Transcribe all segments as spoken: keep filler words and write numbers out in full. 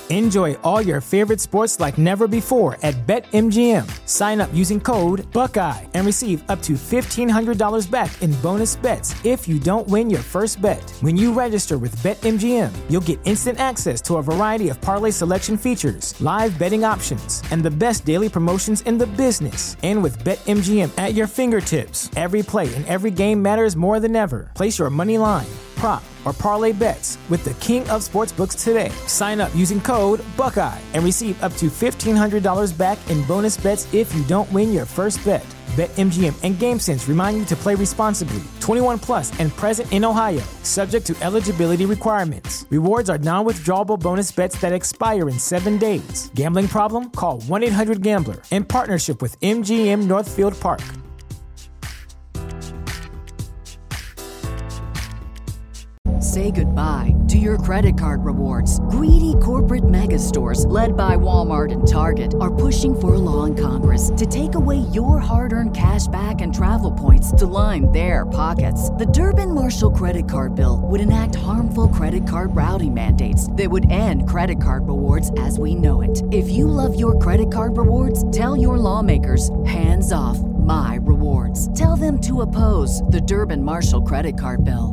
Enjoy all your favorite sports like never before at BetMGM. Sign up using code Buckeye and receive up to fifteen hundred dollars back in bonus bets if you don't win your first bet. When you register with BetMGM, you'll get instant access to a variety of parlay selection features, live betting options, and the best daily promotions in the business. And with BetMGM at your fingertips, every play and every game matters more than ever. Place your money line, prop, or parlay bets with the king of sportsbooks today. Sign up using code Buckeye and receive up to fifteen hundred dollars back in bonus bets if you don't win your first bet. BetMGM and GameSense remind you to play responsibly. twenty-one plus and present in Ohio, subject to eligibility requirements. Rewards are non-withdrawable bonus bets that expire in seven days. Gambling problem? Call one eight hundred gambler in partnership with M G M Northfield Park. Say goodbye to your credit card rewards. Greedy corporate mega stores, led by Walmart and Target, are pushing for a law in Congress to take away your hard-earned cash back and travel points to line their pockets. The Durbin-Marshall credit card bill would enact harmful credit card routing mandates that would end credit card rewards as we know it. If you love your credit card rewards, tell your lawmakers, hands off my rewards. Tell them to oppose the Durbin-Marshall credit card bill.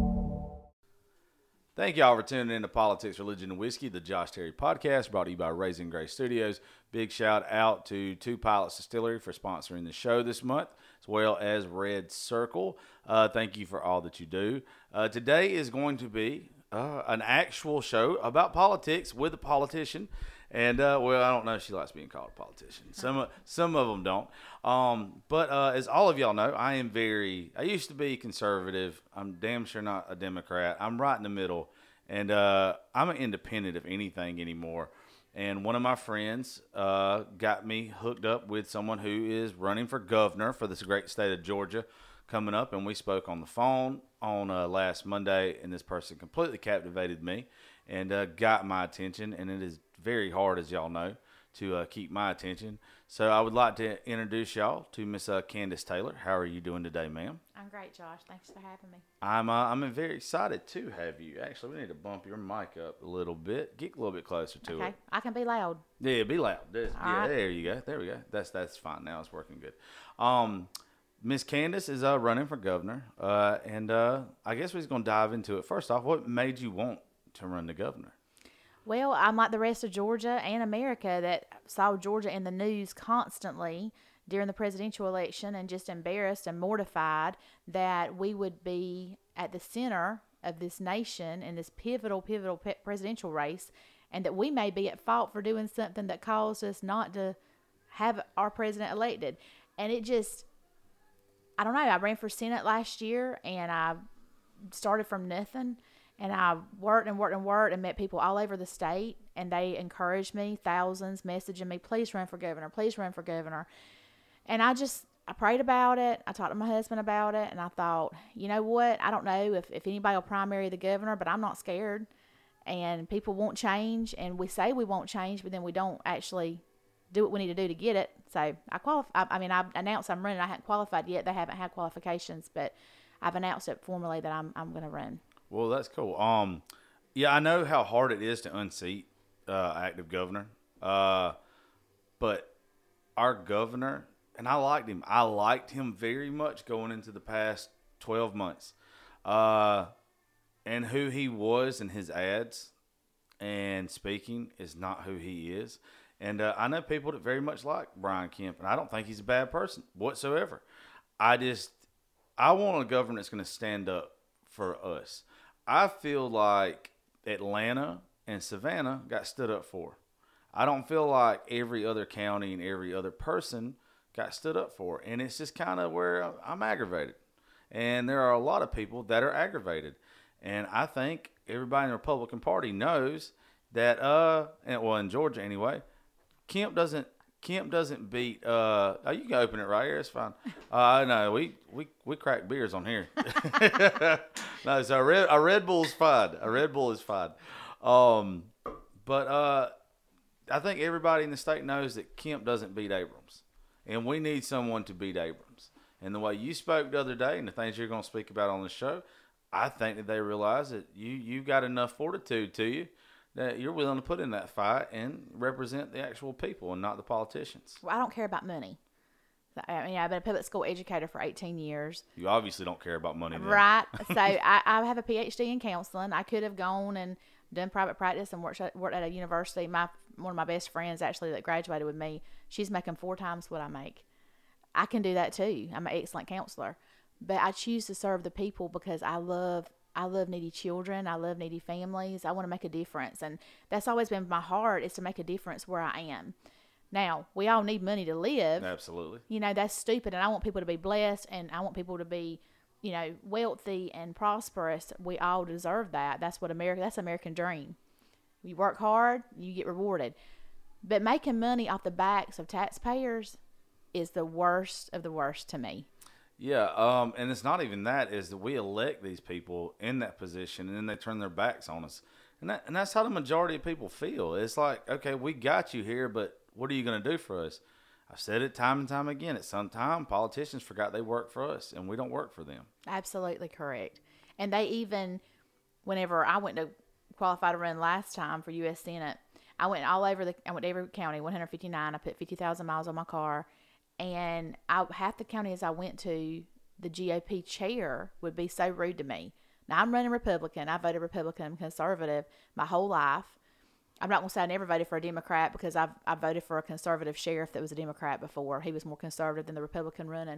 Thank y'all for tuning in to Politics, Religion, and Whiskey, the Josh Terry podcast, brought to you by Raising Grace Studios. Big shout out to Two Pilots Distillery for sponsoring the show this month, as well as Red Circle. Uh, thank you for all that you do. Uh, today is going to be uh, an actual show about politics with a politician. And, uh, well, I don't know if she likes being called a politician. Some, uh, some of them don't. Um, but uh, as all of y'all know, I am very – I used to be conservative. I'm damn sure not a Democrat. I'm right in the middle. And uh, I'm an independent of anything anymore. And one of my friends uh, got me hooked up with someone who is running for governor for this great state of Georgia coming up. And we spoke on the phone on uh, last Monday, and this person completely captivated me and uh, got my attention. And it is very hard, as y'all know, to uh, keep my attention. So I would like to introduce y'all to Miss uh, Candace Taylor. How are you doing today, ma'am? I'm great, Josh. Thanks for having me. I'm uh, I'm very excited to have you. Actually, we need to bump your mic up a little bit. Get a little bit closer to okay. it. I can be loud. Yeah, be loud. There's, yeah, right. There you go. There we go. That's that's fine now. It's working good. Um, Miss Candace is uh, running for governor, uh, and uh, I guess we're just going to dive into it. First off, what made you want to run the governor? Well, I'm like the rest of Georgia and America that saw Georgia in the news constantly during the presidential election and just embarrassed and mortified that we would be at the center of this nation in this pivotal, pivotal pe- presidential race, and that we may be at fault for doing something that caused us not to have our president elected. And it just, I don't know, I ran for Senate last year and I started from nothing. And I worked and worked and worked and met people all over the state, and they encouraged me, thousands messaging me, please run for governor, please run for governor. And I just, I prayed about it. I talked to my husband about it, and I thought, you know what, I don't know if, if anybody will primary the governor, but I'm not scared. And people won't change, and we say we won't change, but then we don't actually do what we need to do to get it. So I qualify. I, I mean, I've announced I'm running. I haven't qualified yet. They haven't had qualifications, but I've announced it formally that I'm I'm going to run. Well, that's cool. Um, yeah, I know how hard it is to unseat uh, active governor. Uh, but our governor, and I liked him. I liked him very much going into the past twelve months. Uh, and who he was in his ads and speaking is not who he is. And uh, I know people that very much like Brian Kemp, and I don't think he's a bad person whatsoever. I just, I want a governor that's going to stand up for us. I feel like Atlanta and Savannah got stood up for. I don't feel like every other county and every other person got stood up for. And it's just kind of where I'm aggravated. And there are a lot of people that are aggravated. And I think everybody in the Republican Party knows that, uh, and, well, in Georgia anyway, Kemp doesn't Kemp doesn't beat. Uh, oh, you can open it right here. It's fine. Uh, no, we we we crack beers on here. No, so a Red a Red Bull's fine. A Red Bull is fine. Um, but uh, I think everybody in the state knows that Kemp doesn't beat Abrams, and we need someone to beat Abrams. And the way you spoke the other day, and the things you're going to speak about on the show, I think that they realize that you you got enough fortitude to you that you're willing to put in that fight and represent the actual people and not the politicians. Well, I don't care about money. I mean, I've been a public school educator for eighteen years. You obviously don't care about money then. Right. So I, I have a P H D in counseling. I could have gone and done private practice and worked, worked at a university. My One of my best friends actually that graduated with me, she's making four times what I make. I can do that too. I'm an excellent counselor. But I choose to serve the people because I love I love needy children. I love needy families. I want to make a difference. And that's always been my heart, is to make a difference where I am. Now, we all need money to live. Absolutely. You know, that's stupid. And I want people to be blessed, and I want people to be, you know, wealthy and prosperous. We all deserve that. That's what America, that's the American dream. You work hard, you get rewarded. But making money off the backs of taxpayers is the worst of the worst to me. Yeah, um, and it's not even that, is that we elect these people in that position and then they turn their backs on us. And that, and that's how the majority of people feel. It's like, okay, we got you here, but what are you going to do for us? I've said it time and time again. At some time, politicians forgot they work for us, and we don't work for them. Absolutely correct. And they even, whenever I went to qualify to run last time for U S Senate, I went all over the, I went to every county, one hundred fifty-nine. I put fifty thousand miles on my car. And I, half the counties I went to, the G O P chair would be so rude to me. Now, I'm running Republican. I voted Republican and conservative my whole life. I'm not going to say I never voted for a Democrat, because I've I voted for a conservative sheriff that was a Democrat before. He was more conservative than the Republican running.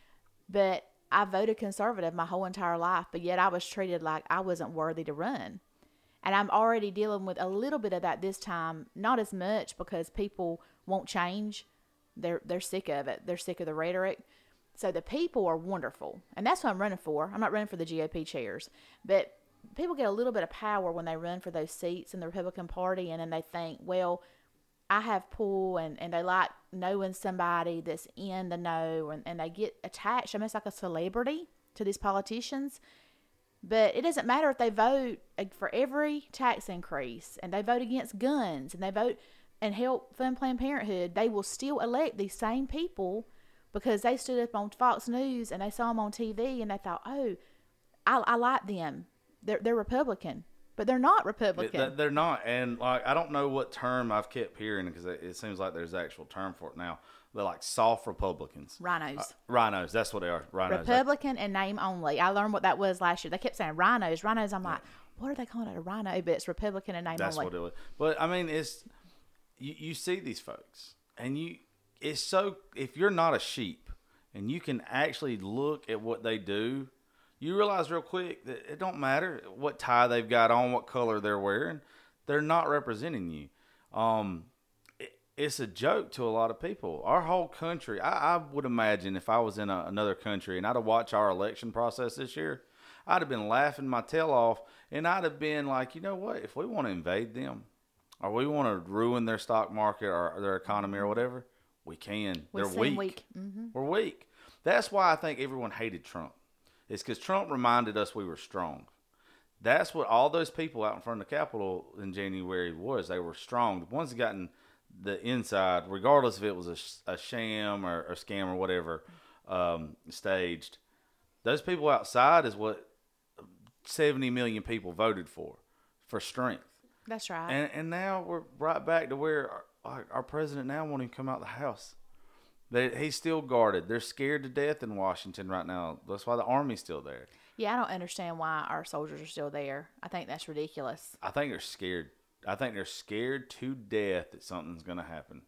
But I voted conservative my whole entire life, but yet I was treated like I wasn't worthy to run. And I'm already dealing with a little bit of that this time, not as much, because people won't change. They're they're sick of it. They're sick of the rhetoric. So the people are wonderful, and that's what I'm running for. I'm not running for the G O P chairs, but people get a little bit of power when they run for those seats in the Republican Party, and then they think, well, I have pull, and, and they like knowing somebody that's in the know, and, and they get attached. I mean, it's like a celebrity to these politicians. But it doesn't matter if they vote for every tax increase, and they vote against guns, and they vote and help fund Planned Parenthood. They will still elect these same people because they stood up on Fox News and they saw them on T V and they thought, oh, I, I like them. They're they're Republican, but they're not Republican. It, they're not, and like I don't know what term I've kept hearing, because it, it seems like there's an actual term for it now. They're like soft Republicans. Rhinos. Uh, rhinos, that's what they are. Rhinos. Republican and name only. I learned what that was last year. They kept saying rhinos, rhinos. I'm like, what are they calling it, a rhino? But it's Republican and name That's only. what it was. But I mean, it's you, you see these folks, and you it's so if you're not a sheep and you can actually look at what they do, you realize real quick that it don't matter what tie they've got on, what color they're wearing, they're not representing you. Um, it, it's a joke to a lot of people. Our whole country, I, I would imagine if I was in a, another country and I'd have watched our election process this year, I'd have been laughing my tail off, and I'd have been like, you know what, if we want to invade them, or we want to ruin their stock market or their economy or whatever, we can. We They're seem weak. weak. Mm-hmm. We're weak. That's why I think everyone hated Trump. It's because Trump reminded us we were strong. That's what all those people out in front of the Capitol in January was. They were strong. The ones that got in the inside, regardless if it was a, a sham or a scam or whatever, um, staged, those people outside is what seventy million people voted for, for strength. That's right. And and now we're right back to where our, our president now won't even come out of the house. They, he's still guarded. They're scared to death in Washington right now. That's why the Army's still there. Yeah, I don't understand why our soldiers are still there. I think that's ridiculous. I think they're scared. I think they're scared to death that something's going to happen.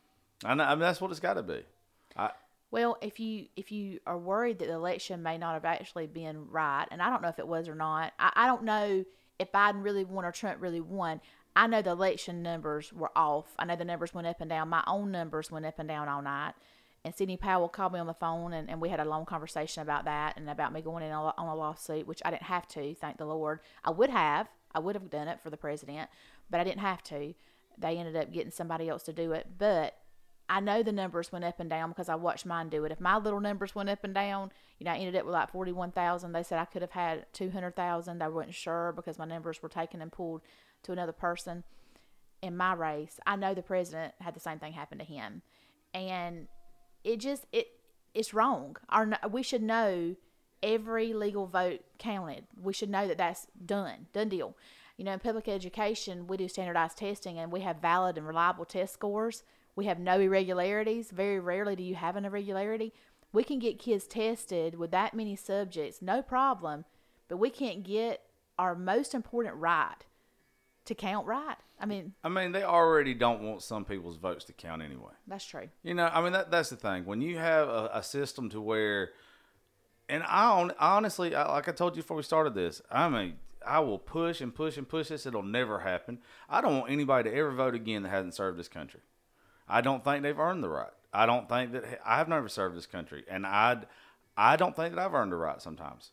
I, know, I mean, that's what it's got to be. I, Well, if you if you are worried that the election may not have actually been right, and I don't know if it was or not, I, I don't know if Biden really won or Trump really won. I know the election numbers were off. I know the numbers went up and down. My own numbers went up and down all night. And Sidney Powell called me on the phone, and, and we had a long conversation about that and about me going in on a lawsuit, which I didn't have to, thank the Lord. I would have. I would have done it for the president, but I didn't have to. They ended up getting somebody else to do it. But I know the numbers went up and down because I watched mine do it. If my little numbers went up and down, you know, I ended up with like forty-one thousand. They said I could have had two hundred thousand. They weren't sure because my numbers were taken and pulled to another person in my race. I know the president had the same thing happen to him. And it just, it it's wrong. Our, we should know every legal vote counted. We should know that that's done. Done deal. You know, in public education, we do standardized testing and we have valid and reliable test scores. We have no irregularities. Very rarely do you have an irregularity. We can get kids tested with that many subjects, no problem, but we can't get our most important right to count right. I mean, I mean, they already don't want some people's votes to count anyway. That's true. You know, I mean, that that's the thing. When you have a, a system to where, and I honestly, I, like I told you before we started this, I mean, I will push and push and push this. It'll never happen. I don't want anybody to ever vote again that hasn't served this country. I don't think they've earned the right. I don't think that I've never served this country, and I, I don't think that I've earned the right sometimes.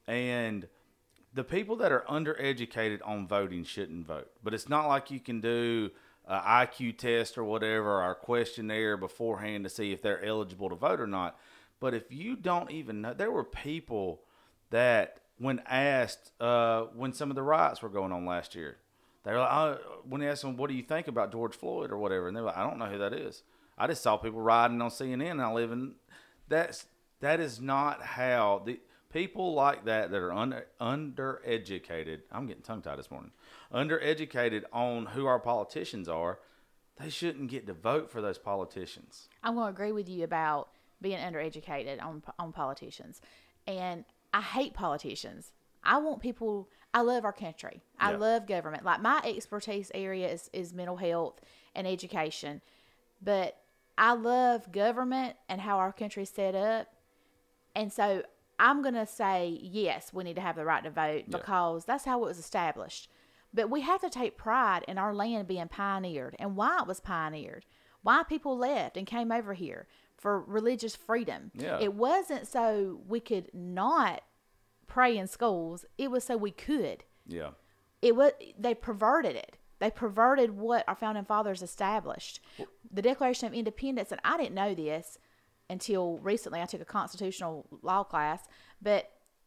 And the people that are undereducated on voting shouldn't vote. But it's not like you can do an I Q test or whatever, or a questionnaire beforehand to see if they're eligible to vote or not. But if you don't even know, there were people that when asked, uh, when some of the riots were going on last year, they were like, oh, when they asked them, what do you think about George Floyd or whatever? And they're like, I don't know who that is. I just saw people riding on C N N and I live in, that's, that is not how the, people like that that are under undereducated, I'm getting tongue-tied this morning, undereducated on who our politicians are, they shouldn't get to vote for those politicians. I'm going to agree with you about being undereducated on on politicians. And I hate politicians. I want people, I love our country. I Yeah. love government. Like my expertise area is, is mental health and education. But I love government and how our country's set up. And so I'm going to say, yes, we need to have the right to vote Yeah. because that's how it was established. But we have to take pride in our land being pioneered and why it was pioneered, why people left and came over here for religious freedom. Yeah. It wasn't so we could not pray in schools. It was so we could. Yeah. It was, they perverted it. They perverted what our founding fathers established. The Declaration of Independence, and I didn't know this until recently. I took a constitutional law class, but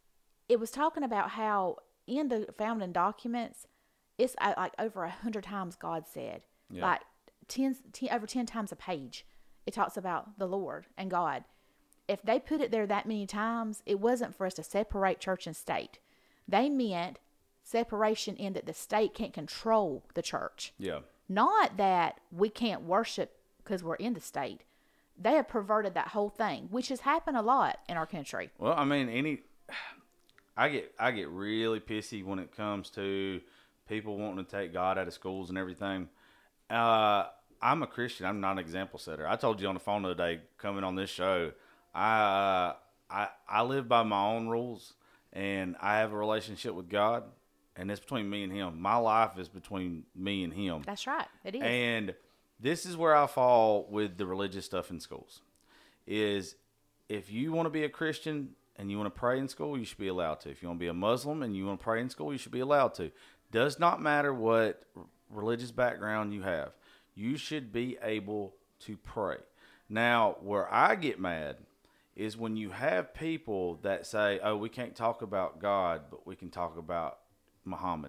it was talking about how in the founding documents, it's uh, like over a hundred times God said, Yeah. like ten, ten, over ten times a page, it talks about the Lord and God. If they put it there that many times, it wasn't for us to separate church and state. They meant separation in that the state can't control the church. Yeah. Not that we can't worship because we're in the state. They have perverted that whole thing, which has happened a lot in our country. Well, I mean, any, I get I get really pissy when it comes to people wanting to take God out of schools and everything. Uh, I'm a Christian. I'm not an example setter. I told you on the phone the other day, coming on this show, I uh, I I live by my own rules, and I have a relationship with God, and it's between me and Him. My life is between me and Him. That's right. It is. And this is where I fall with the religious stuff in schools, is if you want to be a Christian and you want to pray in school, you should be allowed to. If you want to be a Muslim and you want to pray in school, you should be allowed to. Does not matter what religious background you have. You should be able to pray. Now, where I get mad is when you have people that say, oh, we can't talk about God, but we can talk about Muhammad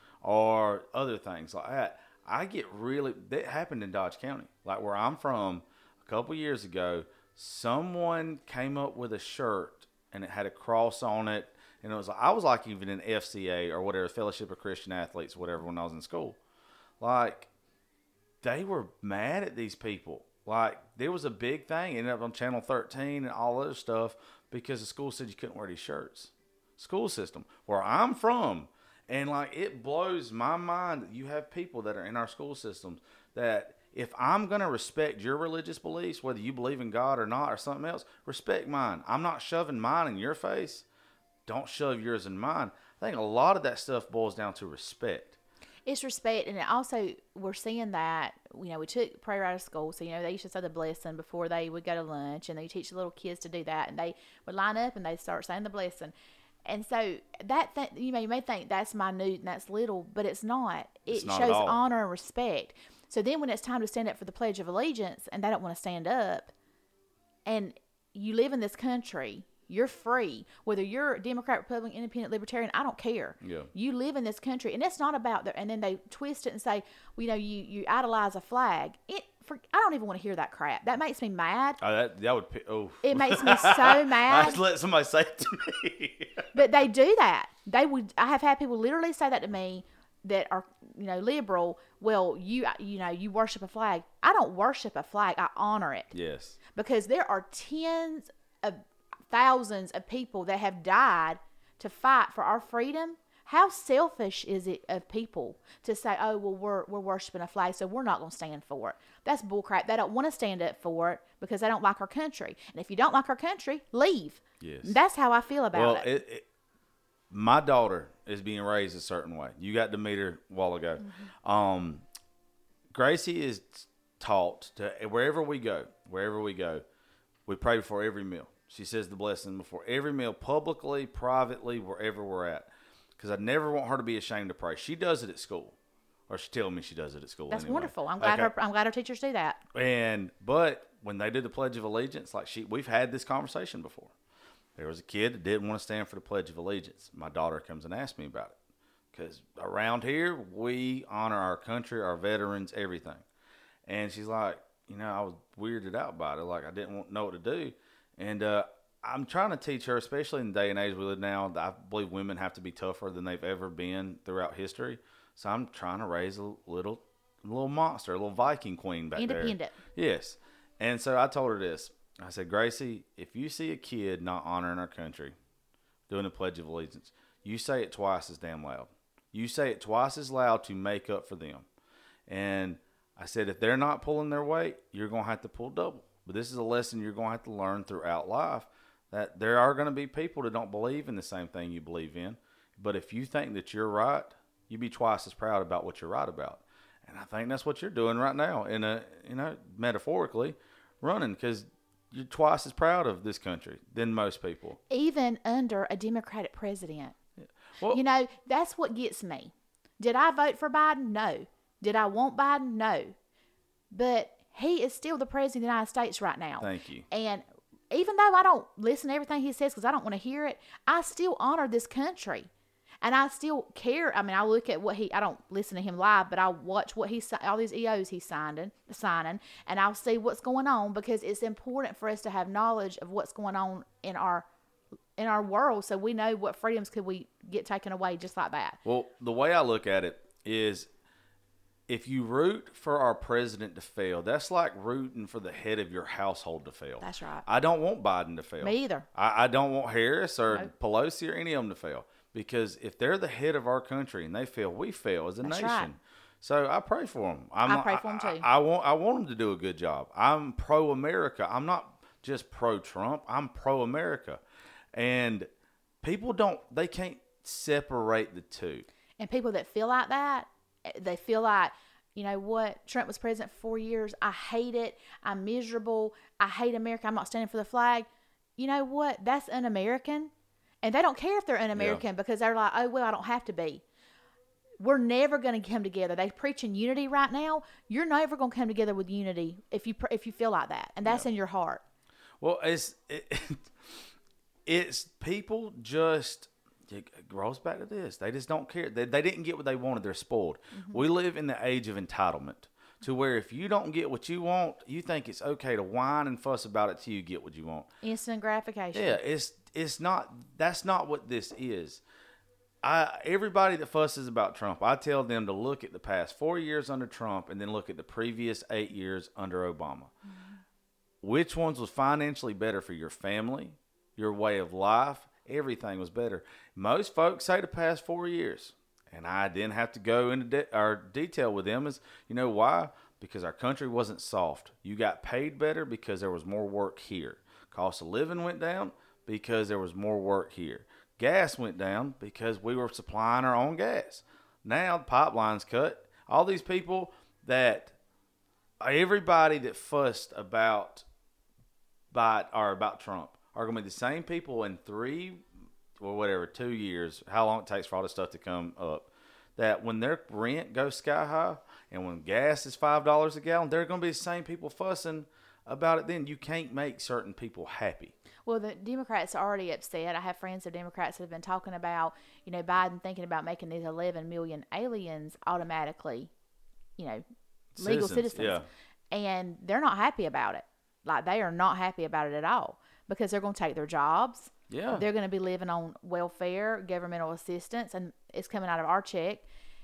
or other things like that. I get really, that happened in Dodge County, like where I'm from a couple years ago. Someone came up with a shirt and it had a cross on it. And it was, I was like even in F C A or whatever, Fellowship of Christian Athletes, whatever, when I was in school. Like, they were mad at these people. Like, there was a big thing, ended up on Channel thirteen and all other stuff because the school said you couldn't wear these shirts. School system, where I'm from. And, like, it blows my mind that you have people that are in our school systems that if I'm going to respect your religious beliefs, whether you believe in God or not or something else, respect mine. I'm not shoving mine in your face. Don't shove yours in mine. I think a lot of that stuff boils down to respect. It's respect, and it also, we're seeing that, you know, we took prayer out of school, so, you know, they used to say the blessing before they would go to lunch, and they teach the little kids to do that, and they would line up, and they'd start saying the blessing. And so that th- you may, you may think that's minute and that's little, but it's not. It It's not shows at all. honor and respect. So then when it's time to stand up for the Pledge of Allegiance and they don't want to stand up, and you live in this country, you're free. Whether you're Democrat, Republican, Independent, Libertarian, I don't care. Yeah. You live in this country, and it's not about the, and then they twist it and say, well, you know, you, you idolize a flag. It for, I don't even want to hear that crap. That makes me mad. Oh, that, that would, pi- oh. It makes me so I mad. just let somebody say it to me. But they do that. They would. I have had people literally say that to me. that are, you know, liberal, well, you you know, you worship a flag. I don't worship a flag. I honor it. Yes. Because there are tens of thousands of people that have died to fight for our freedom. How selfish is it of people to say, oh, well, we're we're worshiping a flag, so we're not going to stand for it. That's bullcrap. They don't want to stand up for it because they don't like our country. And if you don't like our country, leave. Yes. That's how I feel about Well, it. it, it, my daughter is being raised a certain way. You got to meet her a while ago. Mm-hmm. Um, Gracie is taught to, wherever we go, wherever we go, we pray before every meal. She says the blessing before every meal, publicly, privately, wherever we're at. Because I never want her to be ashamed to pray. She does it at school. Or she's telling me she does it at school. That's anyway. wonderful. I'm glad Okay. her I'm glad her teachers do that. And but when they do the Pledge of Allegiance, like she, we've had this conversation before. There was a kid that didn't want to stand for the Pledge of Allegiance. My daughter comes and asks me about it because around here we honor our country, our veterans, everything. And she's like, you know, I was weirded out by it. Like I didn't want, know what to do. And uh, I'm trying to teach her, especially in the day and age we live now. I believe women have to be tougher than they've ever been throughout history. So I'm trying to raise a little, a little monster, a little Viking queen back there. Independent. Yes. And so I told her this. I said, Gracie, if you see a kid not honoring our country, doing the Pledge of Allegiance, you say it twice as damn loud. You say it twice as loud to make up for them. And I said, if they're not pulling their weight, you're going to have to pull double. But this is a lesson you're going to have to learn throughout life, that there are going to be people that don't believe in the same thing you believe in. But if you think that you're right, you be twice as proud about what you're right about. And I think that's what you're doing right now, in a, you know, metaphorically, running, because you're twice as proud of this country than most people. Even under a Democratic president. Well, You know, that's what gets me. Did I vote for Biden? No. Did I want Biden? No. But he is still the president of the United States right now. Thank you. And even though I don't listen to everything he says because I don't want to hear it, I still honor this country. And I still care. I mean, I look at what he, I don't listen to him live, but I watch what he's, all these E Os he's signing, signing, and I'll see what's going on because it's important for us to have knowledge of what's going on in our, in our world so we know what freedoms could we get taken away just like that. Well, the way I look at it is, if you root for our president to fail, that's like rooting for the head of your household to fail. That's right. I don't want Biden to fail. Me either. I, I don't want Harris or Nope. Pelosi or any of them to fail. Because if they're the head of our country and they fail, we fail as a That's nation. right. So I pray for them. I'm, I pray for 'em too. I, I want I want them to do a good job. I'm pro-America. I'm not just pro-Trump. I'm pro-America. And people don't, they can't separate the two. And people that feel like that, they feel like, you know what, Trump was president for four years. I hate it. I'm miserable. I hate America. I'm not standing for the flag. You know what? That's un-American. And they don't care if they're un-American Yeah. because they're like, oh, well, I don't have to be. We're never going to come together. They're preaching unity right now. You're never going to come together with unity if you if you feel like that. And that's Yeah. in your heart. Well, it's it, it's people just, it rolls back to this. They just don't care. They, they didn't get what they wanted. They're spoiled. Mm-hmm. We live in the age of entitlement, to where if you don't get what you want, you think it's okay to whine and fuss about it till you get what you want. Instant gratification. Yeah, it's it's not. That's not what this is. I everybody that fusses about Trump, I tell them to look at the past four years under Trump and then look at the previous eight years under Obama. Mm-hmm. Which ones was financially better for your family, your way of life? Everything was better. Most folks say the past four years, and I didn't have to go into de- our detail with them. Is you know why? Because our country wasn't soft. You got paid better because there was more work here. Cost of living went down because there was more work here. Gas went down because we were supplying our own gas. Now the pipeline's cut. All these people that, everybody that fussed about Biden or about Trump are going to be the same people in three or whatever, two years, how long it takes for all this stuff to come up, that when their rent goes sky high and when gas is five dollars a gallon, they're going to be the same people fussing about it then. You can't make certain people happy. Well, the Democrats are already upset. I have friends of Democrats that have been talking about, you know, Biden thinking about making these eleven million aliens automatically, you know, legal Citizens, citizens. yeah. And they're not happy about it. Like, they are not happy about it at all because they're going to take their jobs. Yeah. They're going to be living on welfare, governmental assistance, and it's coming out of our check.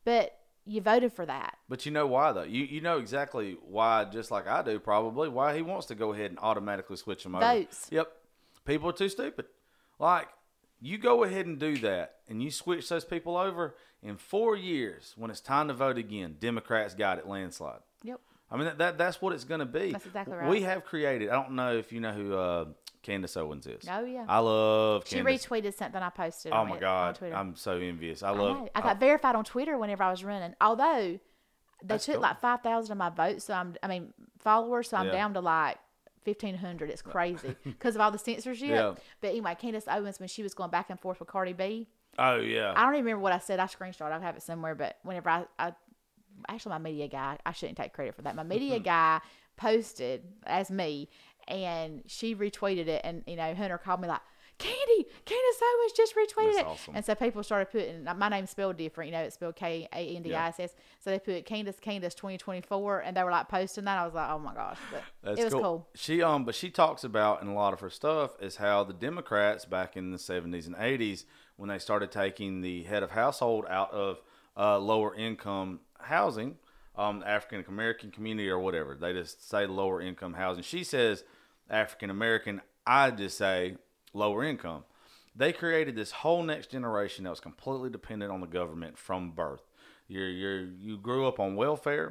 but you voted for that. But you know why, though? You you know exactly why, just like I do probably, why he wants to go ahead and automatically switch them over. Votes. Yep. People are too stupid. Like, you go ahead and do that, and you switch those people over, in four years, when it's time to vote again, Democrats got it landslide. Yep. I mean, that, that that's what it's going to be. That's exactly right. We have created, I don't know if you know who uh, Candace Owens is. Oh, yeah. I love She Candace. retweeted something I posted Oh, on my it, God. on Twitter. I'm so envious. I I, love know. I got verified on Twitter whenever I was running. Although they That's took cool. like five thousand of my votes, so I'm I mean followers, so I'm Yeah. down to like fifteen hundred. It's crazy because of all the censorship. Yeah. But anyway, Candace Owens, when she was going back and forth with Cardi B, Oh, yeah. I don't even remember what I said. I screenshot. I have it somewhere. But whenever I, I actually my media guy, I shouldn't take credit for that. My media guy posted as me, and she retweeted it, and you know Hunter called me like, Candy, Candace Owens just retweeted That's it. awesome. And so people started putting, my name's spelled different, you know, it's spelled K A N D I S S. So they put Candace, Candace twenty twenty-four, and they were like posting that. I was like, oh my gosh. But That's it was cool. cool. She um, but she talks about in a lot of her stuff is how the Democrats back in the seventies and eighties, when they started taking the head of household out of uh, lower income housing, um, African American community or whatever, they just say lower income housing. She says African American. I just say lower income. They created this whole next generation that was completely dependent on the government from birth. You're you're you grew up on welfare,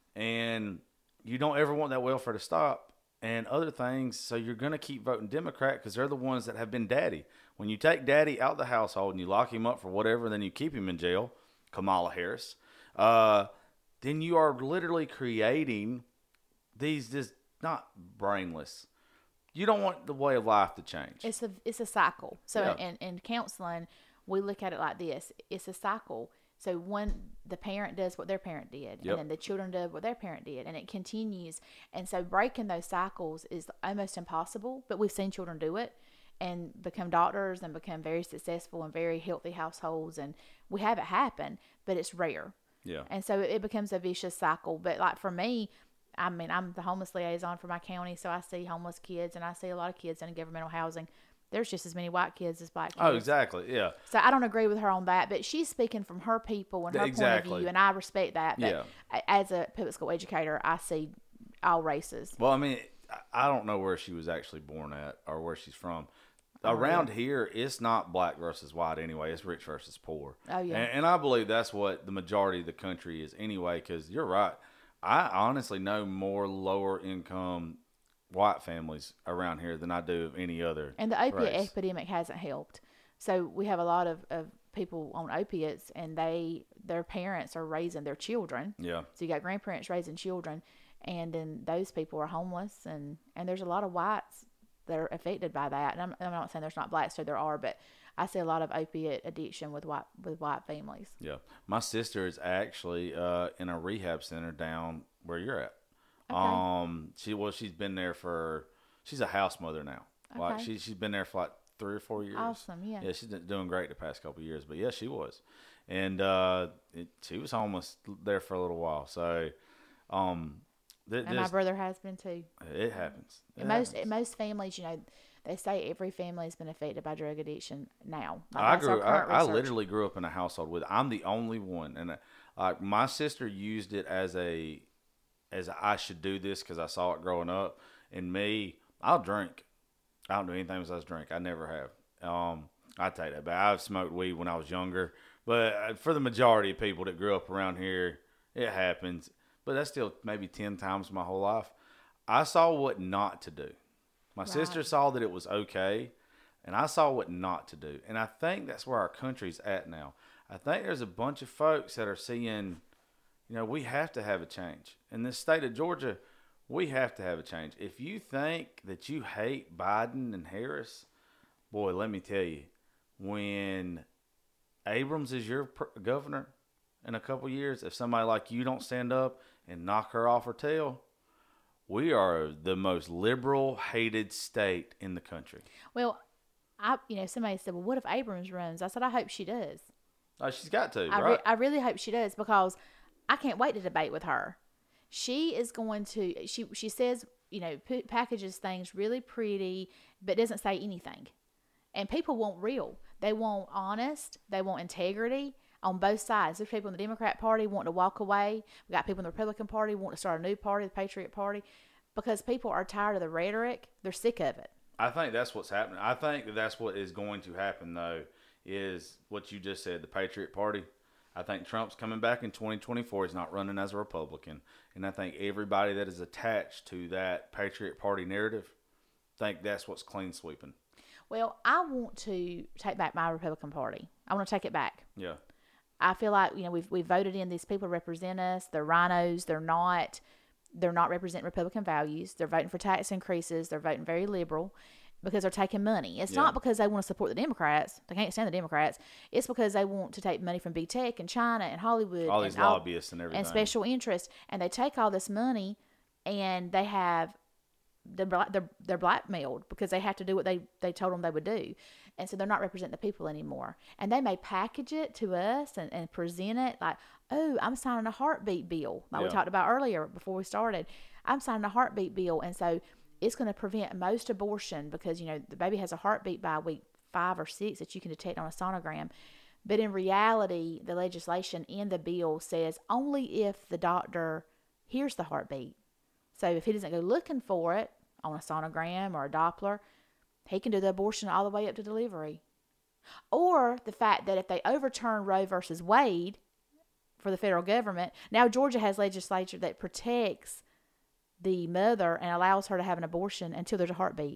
and you don't ever want that welfare to stop and other things. So you're going to keep voting Democrat because they're the ones that have been daddy. When you take daddy out of the household and you lock him up for whatever, then you keep him in jail, Kamala Harris, uh, then you are literally creating these just not brainless. You don't want the way of life to change. It's a it's a cycle. So Yeah. in, in counseling, we look at it like this. It's a cycle. So when the parent does what their parent did, Yep. and then the children did what their parent did, and it continues. And so breaking those cycles is almost impossible, but we've seen children do it and become doctors and become very successful and very healthy households. And we have it happen, but it's rare. Yeah. And so it becomes a vicious cycle. But like for me, I mean, I'm the homeless liaison for my county, so I see homeless kids, and I see a lot of kids in governmental housing. There's just as many white kids as black kids. Oh, exactly. Yeah. So I don't agree with her on that, but she's speaking from her people and her point Exactly. of view, and I respect that. But Yeah. a- as a public school educator, I see all races. Well, I mean, I- I don't know where she was actually born at or where she's from. Oh, Around here, it's not black versus white anyway. It's rich versus poor. Oh, yeah. And, and I believe that's what the majority of the country is anyway, because you're right. I honestly know more lower income white families around here than I do of any other And the opiate race. epidemic hasn't helped. So we have a lot of, of people on opiates, and they their parents are raising their children. Yeah. So you got grandparents raising children, and then those people are homeless, and, and there's a lot of whites that are affected by that. And I'm, I'm not saying there's not blacks, so there are, but I see a lot of opiate addiction with white with white families. Yeah. My sister is actually uh, in a rehab center down where you're at. Okay. Um, she well, she's been there for. She's a house mother now. Like Okay. she she's been there for like three or four years. Awesome, yeah. Yeah, she's been doing great the past couple of years. But yeah, she was, and uh, it, she was homeless there for a little while. So, um, th- And my this- brother has been too. it happens. It And most happens. most families, you know, they say every family has been affected by drug addiction now. Like, I that's our grew. I, current I research. literally grew up in a household with. I'm the only one, and uh, like my sister used it as a, as a, I should do this because I saw it growing up. And me, I'll drink. I don't do anything besides drink. I never have. Um, I take that back. I've smoked weed when I was younger, but uh, for the majority of people that grew up around here, it happens. But that's still maybe ten times my whole life. I saw what not to do. My sister Right. saw that it was okay, and I saw what not to do. And I think that's where our country's at now. I think there's a bunch of folks that are seeing, you know, we have to have a change. In this state of Georgia, we have to have a change. If you think that you hate Biden and Harris, boy, let me tell you, when Abrams is your pr- governor in a couple years, if somebody like you don't stand up and knock her off her tail, we are the most liberal, hated state in the country. Well, I you know somebody said, well, what if Abrams runs? I said, I hope she does. Oh, she's got to, I, right? re- I really hope she does, because I can't wait to debate with her. She is going to, she she says, you know, put, packages things really pretty, but doesn't say anything. And people want real. They want honest. They want integrity. on both sides. There's people in the Democrat Party wanting to walk away. We got people in the Republican Party wanting to start a new party, the Patriot Party, because people are tired of the rhetoric. They're sick of it. I think that's what's happening. I think that that's what is going to happen, though, is what you just said, the Patriot Party. I think Trump's coming back in twenty twenty-four. He's not running as a Republican. And I think everybody that is attached to that Patriot Party narrative, think that's what's clean sweeping. Well, I want to take back my Republican Party. I want to take it back. Yeah. I feel like, you know, we've we've voted in these people to represent us. They're rhinos. They're not they're not representing Republican values. They're voting for tax increases. They're voting very liberal because they're taking money. It's Yeah. not because they want to support the Democrats. They can't stand the Democrats. It's because they want to take money from big tech and China and Hollywood. All and these lobbyists and everything. And special interests. And they take all this money and they have they're, bla- they're, they're blackmailed because they have to do what they, they told them they would do. And so they're not representing the people anymore. And they may package it to us and, and present it like, oh, I'm signing a heartbeat bill, like Yeah. we talked about earlier before we started. I'm signing a heartbeat bill. And so it's going to prevent most abortion because, you know, the baby has a heartbeat by week five or six that you can detect on a sonogram. But in reality, the legislation in the bill says only if the doctor hears the heartbeat. So if he doesn't go looking for it on a sonogram or a Doppler, he can do the abortion all the way up to delivery. Or the fact that if they overturn Roe versus Wade for the federal government, now Georgia has legislature that protects the mother and allows her to have an abortion until there's a heartbeat.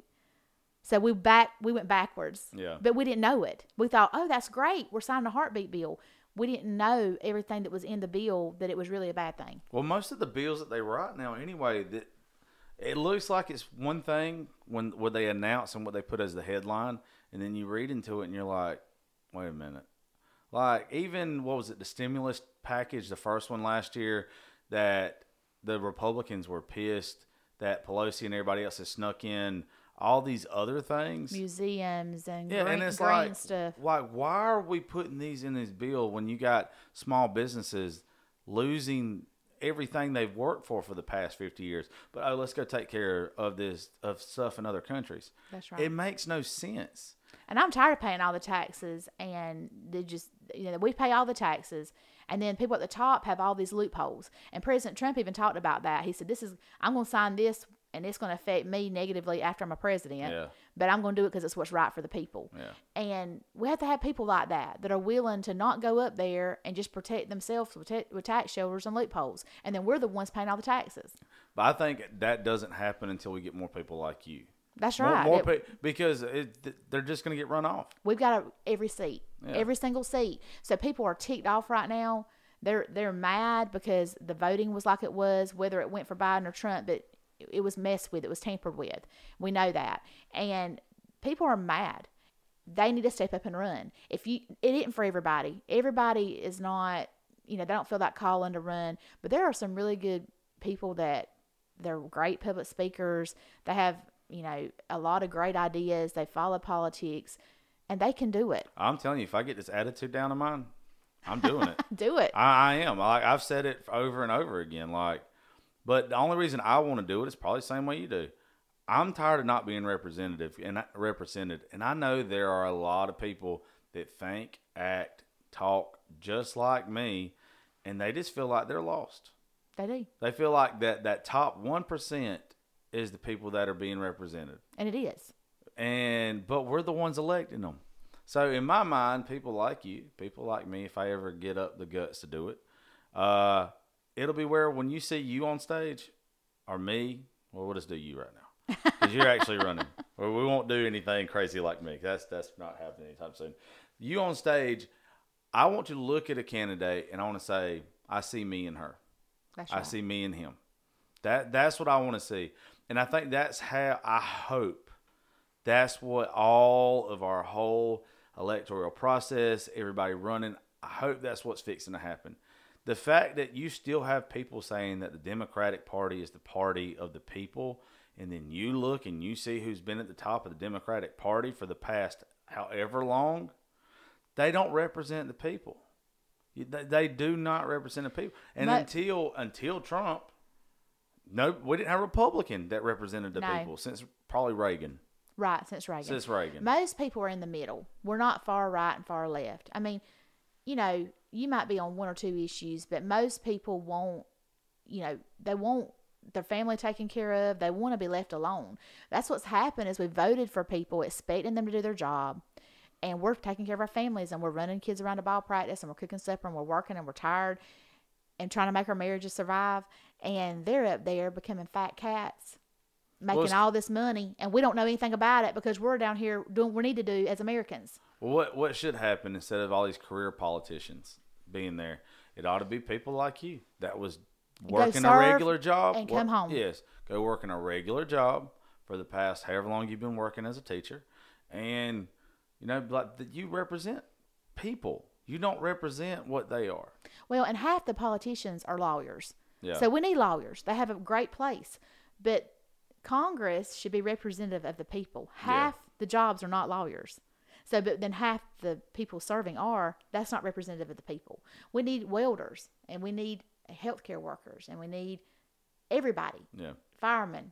So we back we went backwards. Yeah. But we didn't know it. We thought, oh, that's great. We're signing a heartbeat bill. We didn't know everything that was in the bill, that it was really a bad thing. Well, most of the bills that they write now, anyway, that it looks like it's one thing when what they announce and what they put as the headline, and then you read into it and you're like, wait a minute. Like, even, what was it, the stimulus package, the first one last year, that the Republicans were pissed that Pelosi and everybody else has snuck in all these other things. Museums and Yeah, green, and it's green like, stuff. like, why are we putting these in this bill when you got small businesses losing everything they've worked for for the past fifty years? But, oh, let's go take care of this, of stuff in other countries. That's right. It makes no sense. And I'm tired of paying all the taxes, and they just, you know, we pay all the taxes, and then people at the top have all these loopholes. And President Trump even talked about that. He said, "This is, I'm going to sign this, and it's going to affect me negatively after I'm a president, Yeah. but I'm going to do it because it's what's right for the people." Yeah. And we have to have people like that that are willing to not go up there and just protect themselves with, ta- with tax shelters and loopholes, and then we're the ones paying all the taxes. But I think that doesn't happen until we get more people like you. That's More, right. more It- pe- because it, they're just going to get run off. We've got a, every seat, Yeah. every single seat. So people are ticked off right now. They're they're mad because the voting was like it was, whether it went for Biden or Trump, but it, it was messed with. It was tampered with. We know that. And people are mad. They need to step up and run. If you, it isn't for everybody. Everybody is not, you know, they don't feel that calling to run. But there are some really good people that they're great public speakers. They have, you know, a lot of great ideas. They follow politics, and they can do it. I'm telling you, if I get this attitude down of mine, I'm doing it. Do it. I, I am. Like, I've said it over and over again. Like, but the only reason I want to do it is probably the same way you do. I'm tired of not being representative and represented, and I know there are a lot of people that think, act, talk just like me, and they just feel like they're lost. They do. They feel like that that top one percent is the people that are being represented. And it is. And but we're the ones electing them. So in my mind, people like you, people like me, if I ever get up the guts to do it, uh, it'll be where when you see you on stage, or me, well, we'll just do you right now. Because you're actually running. Or we won't do anything crazy like me. That's that's not happening anytime soon. You on stage, I want you to look at a candidate and I want to say, I see me and her. That's I right. see me and him. That That's what I want to see. And I think that's how I hope that's what all of our whole electoral process, everybody running, I hope that's what's fixing to happen. The fact that you still have people saying that the Democratic Party is the party of the people, and then you look and you see who's been at the top of the Democratic Party for the past however long, they don't represent the people. They, they do not represent the people. And But- until until Trump, no, we didn't have a Republican that represented the No. people since probably Reagan. Right, since Reagan. Since Reagan. Most people are in the middle. We're not far right and far left. I mean, you know, you might be on one or two issues, but most people won't, you know, they want their family taken care of. They want to be left alone. That's what's happened is we voted for people expecting them to do their job, and we're taking care of our families, and we're running kids around to ball practice, and we're cooking supper, and we're working, and we're tired, and trying to make our marriages survive. And they're up there becoming fat cats, making Well, all this money, and we don't know anything about it because we're down here doing what we need to do as Americans. Well, what what should happen instead of all these career politicians being there? It ought to be people like you that was working a serve regular job and come home. Yes, go working a regular job for the past however long you've been working as a teacher, and you know, like that you represent people. You don't represent what they are. Well, and half the politicians are lawyers. Yeah. So we need lawyers. They have a great place. But Congress should be representative of the people. Half Yeah. the jobs are not lawyers. So, but then half the people serving are. That's not representative of the people. We need welders, and we need healthcare workers, and we need everybody. Yeah. Firemen,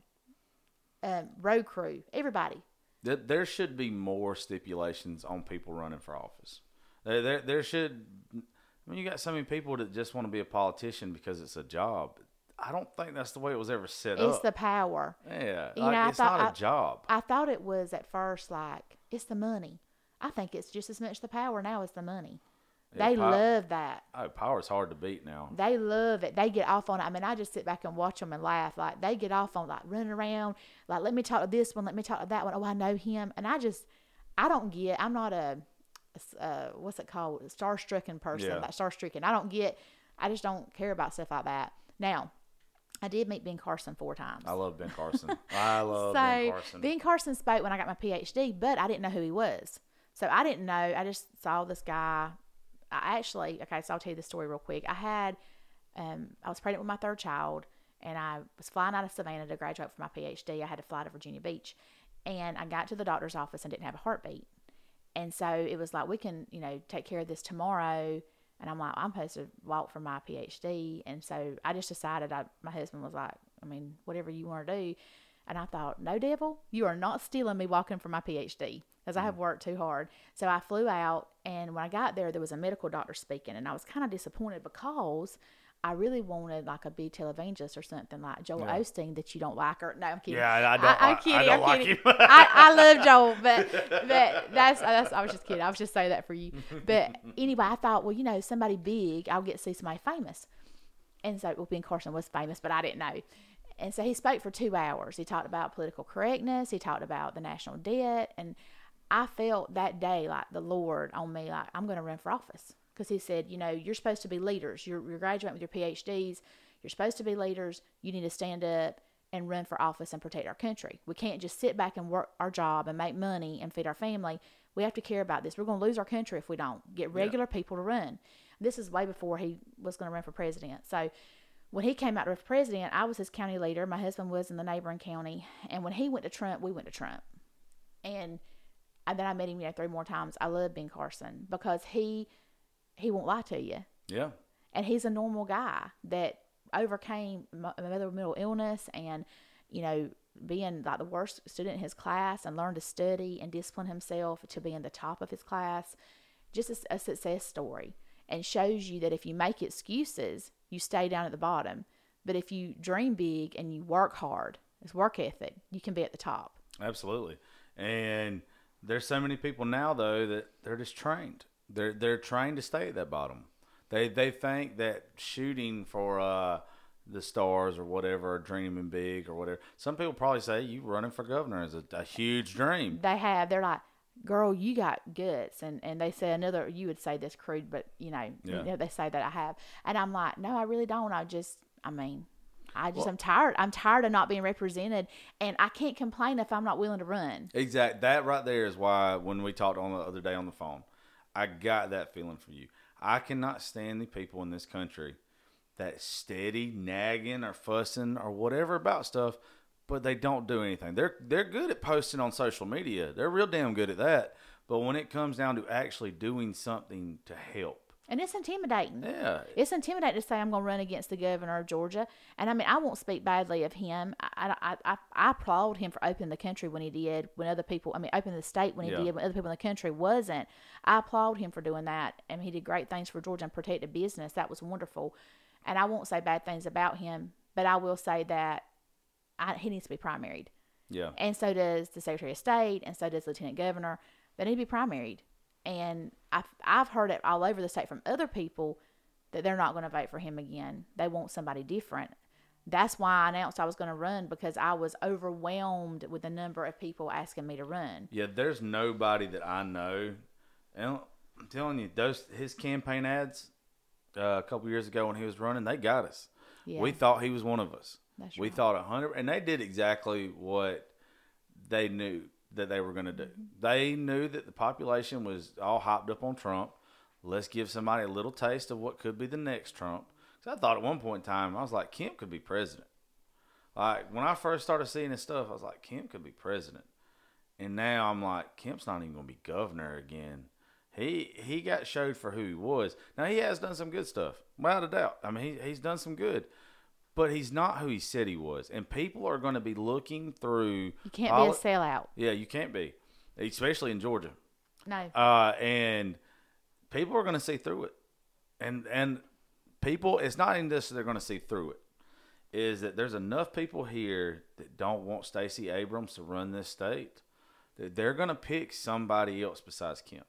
um, road crew, everybody. There, there should be more stipulations on people running for office. There, there, there should. I mean, you got so many people that just want to be a politician because it's a job. I don't think that's the way it was ever set up. It's the power. Yeah, You like, know, I it's thought- not a I- job. I thought it was at first like, it's the money. I think it's just as much the power now as the money. Yeah, They pow- love that. Oh, power's hard to beat now. They love it. They get off on it. I mean, I just sit back and watch them and laugh. Like, they get off on, like, running around. Like, let me talk to this one. Let me talk to that one. Oh, I know him. And I just, I don't get, I'm not a, uh, what's it called? A star-stricken person. Yeah. Like, star-stricken. I don't get, I just don't care about stuff like that. Now, I did meet Ben Carson four times. I love Ben Carson. I love so, Ben Carson. Ben Carson spoke when I got my P H D, but I didn't know who he was. So I didn't know. I just saw this guy. I actually, okay, so I'll tell you the story real quick. I had, um, I was pregnant with my third child, and I was flying out of Savannah to graduate for my P H D. I had to fly to Virginia Beach, and I got to the doctor's office and didn't have a heartbeat. And so it was like, we can, you know, take care of this tomorrow. And I'm like, I'm supposed to walk for my P H D. And so I just decided, I, my husband was like, I mean, whatever you want to do. And I thought, no, devil, you are not stealing me walking for my P H D, because I have worked too hard. So I flew out, and when I got there, there was a medical doctor speaking, and I was kind of disappointed because I really wanted like a big televangelist or something like Joel Yeah. Osteen that you don't like. Or no, I'm kidding. Yeah, I don't- I, I'm I- kidding. I don't I'm like kidding. him. I, I love Joel, but but that's that's. I was just kidding. I was just saying that for you. But anyway, I thought, well, you know, somebody big, I'll get to see somebody famous. And so, well, Ben Carson was famous, but I didn't know. And so he spoke for two hours. He talked about political correctness. He talked about the national debt. And I felt that day like the Lord on me, like, I'm going to run for office. Because he said, you know, you're supposed to be leaders. You're, you're graduating with your P H Ds. You're supposed to be leaders. You need to stand up and run for office and protect our country. We can't just sit back and work our job and make money and feed our family. We have to care about this. We're going to lose our country if we don't. Get regular people to run. This is way before he was going to run for president. So when he came out for president, I was his county leader. My husband was in the neighboring county. And when he went to Trump, we went to Trump. And, and then I met him, you know, three more times. I love Ben Carson because he he won't lie to you. Yeah. And he's a normal guy that overcame another mental illness and, you know, being like the worst student in his class and learned to study and discipline himself to be in the top of his class. Just a, a success story, and shows you that if you make excuses, you stay down at the bottom. But if you dream big and you work hard, it's work ethic, you can be at the top. Absolutely. And there's so many people now, though, that they're just trained. They're they're trained to stay at that bottom. They they think that shooting for uh, the stars or whatever, or dreaming big or whatever. Some people probably say you running for governor is a, a huge dream. They have. They're like, girl, you got guts. And, and they say another, you would say this crude, but, you know, Yeah. you know, they say that I have. And I'm like, no, I really don't. I just, I mean, I just, Well- I'm tired. I'm tired of not being represented. And I can't complain if I'm not willing to run. Exact. That right there is why when we talked on the other day on the phone, I got that feeling for you. I cannot stand the people in this country that steady nagging or fussing or whatever about stuff, but they don't do anything. They're they're good at posting on social media. They're real damn good at that. But when it comes down to actually doing something to help, And it's intimidating. Yeah. It's intimidating to say I'm going to run against the governor of Georgia. And I mean, I won't speak badly of him. I, I, I, I applaud him for opening the country when he did, when other people, I mean, opening the state when he Yeah. did, when other people in the country wasn't. I applaud him for doing that. And he did great things for Georgia and protected business. That was wonderful. And I won't say bad things about him, but I will say that I, he needs to be primaried. Yeah. And so does the Secretary of State, and so does Lieutenant Governor. They need to be primaried. And I've, I've heard it all over the state from other people that they're not going to vote for him again. They want somebody different. That's why I announced I was going to run, because I was overwhelmed with the number of people asking me to run. Yeah, there's nobody that I know. And I'm telling you, those his campaign ads uh, a couple years ago when he was running, they got us. Yeah. We thought he was one of us. That's we right. thought a hundred, and they did exactly what they knew that they were going to do. They knew that the population was all hopped up on Trump. Let's give somebody a little taste of what could be the next Trump. Because I thought at one point in time, I was like, Kemp could be president. Like, when I first started seeing this stuff, I was like, Kemp could be president. And now I'm like, Kemp's not even going to be governor again. He he got showed for who he was. Now, he has done some good stuff, without a doubt. I mean, he, he's done some good. But he's not who he said he was. And people are going to be looking through. You can't all, be a sellout. Yeah, you can't be, especially in Georgia. No. Uh, and people are going to see through it. And and people, it's not even just that they're going to see through it. Is that there's enough people here that don't want Stacey Abrams to run this state that they're going to pick somebody else besides Kemp.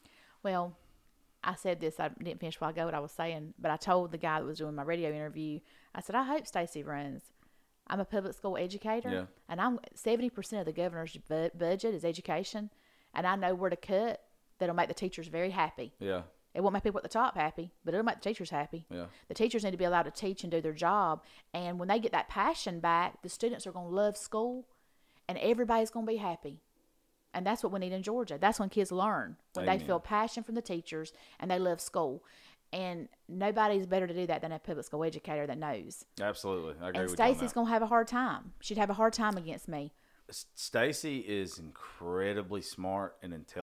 Well, I said this, I didn't finish while ago what I was saying, but I told the guy that was doing my radio interview, I said, I hope Stacey runs. I'm a public school educator, Yeah. and I'm seventy percent of the governor's bu- budget is education, and I know where to cut that'll make the teachers very happy. Yeah, It won't make people at the top happy, but it'll make the teachers happy. yeah. The teachers need to be allowed to teach and do their job, and when they get that passion back, the students are going to love school, and everybody's going to be happy. And that's what we need in Georgia. That's when kids learn, when Amen. they feel passion from the teachers and they love school. And nobody's better to do that than a public school educator that knows. Absolutely. I agree And with you on Stacey's that. going to have a hard time. She'd have a hard time against me. S- Stacey is incredibly smart and intelligent.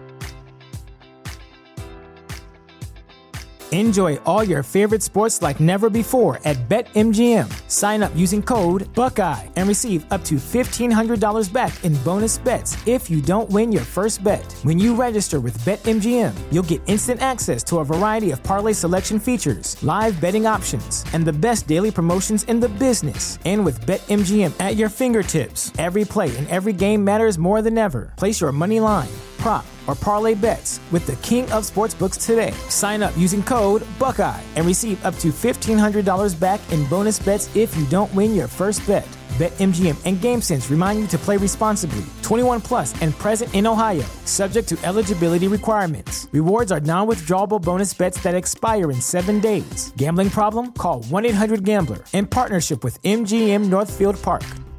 Enjoy all your favorite sports like never before at BetMGM. Sign up using code Buckeye and receive up to fifteen hundred dollars back in bonus bets if you don't win your first bet. When you register with BetMGM, you'll get instant access to a variety of parlay selection features, live betting options, and the best daily promotions in the business. And with BetMGM at your fingertips, every play and every game matters more than ever. Place your money line, prop, or parlay bets with the king of sportsbooks today. Sign up using code Buckeye and receive up to fifteen hundred dollars back in bonus bets if you don't win your first bet. BetMGM and GameSense remind you to play responsibly. twenty-one plus and present in Ohio, subject to eligibility requirements. Rewards are non-withdrawable bonus bets that expire in seven days. Gambling problem? Call one eight hundred gambler in partnership with M G M Northfield Park.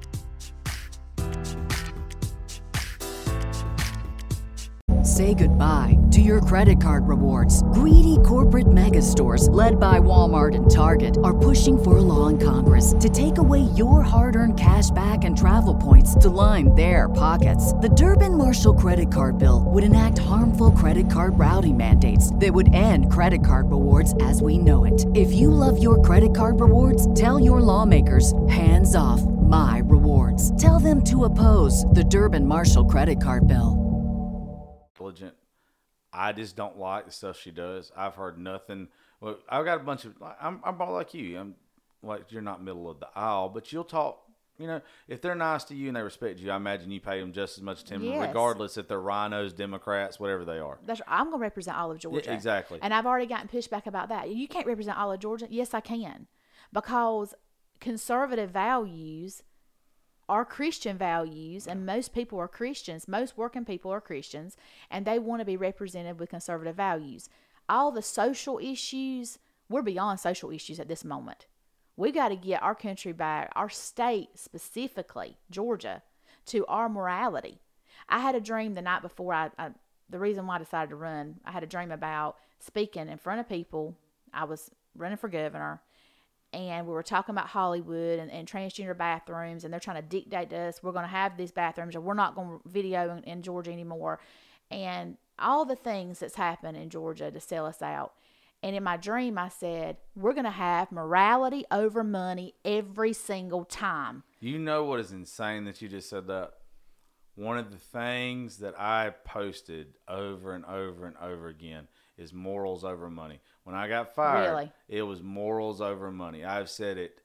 Say goodbye to your credit card rewards. Greedy corporate mega stores, led by Walmart and Target, are pushing for a law in Congress to take away your hard-earned cash back and travel points to line their pockets. The Durbin-Marshall credit card bill would enact harmful credit card routing mandates that would end credit card rewards as we know it. If you love your credit card rewards, tell your lawmakers, hands off my rewards. Tell them to oppose the Durbin-Marshall credit card bill. intelligent. I just don't like the stuff she does. I've heard nothing. Well, I've got a bunch of. I'm I'm about like you. I'm like you're not middle of the aisle, but you'll talk. You know, if they're nice to you and they respect you, I imagine you pay them just as much attention, Yes. regardless if they're rhinos, Democrats, whatever they are. That's I'm going to represent all of Georgia. exactly. And I've already gotten pushback about that. You can't represent all of Georgia. Yes, I can. Because conservative values are Christian values, and most people are Christians. Most working people are Christians, and they want to be represented with conservative values. All the social issues, we're beyond social issues at this moment. We got to get our country back, our state specifically, Georgia, to our morality. I had a dream the night before I, I the reason why I decided to run, I had a dream about speaking in front of people. I was running for governor, and we were talking about Hollywood and, and transgender bathrooms, and they're trying to dictate to us, we're going to have these bathrooms, or we're not going to video in, in Georgia anymore, and all the things that's happened in Georgia to sell us out. And in my dream, I said, we're going to have morality over money every single time. You know what is insane that you just said that? One of the things that I posted over and over and over again is morals over money. When I got fired, Really? it was morals over money. I've said it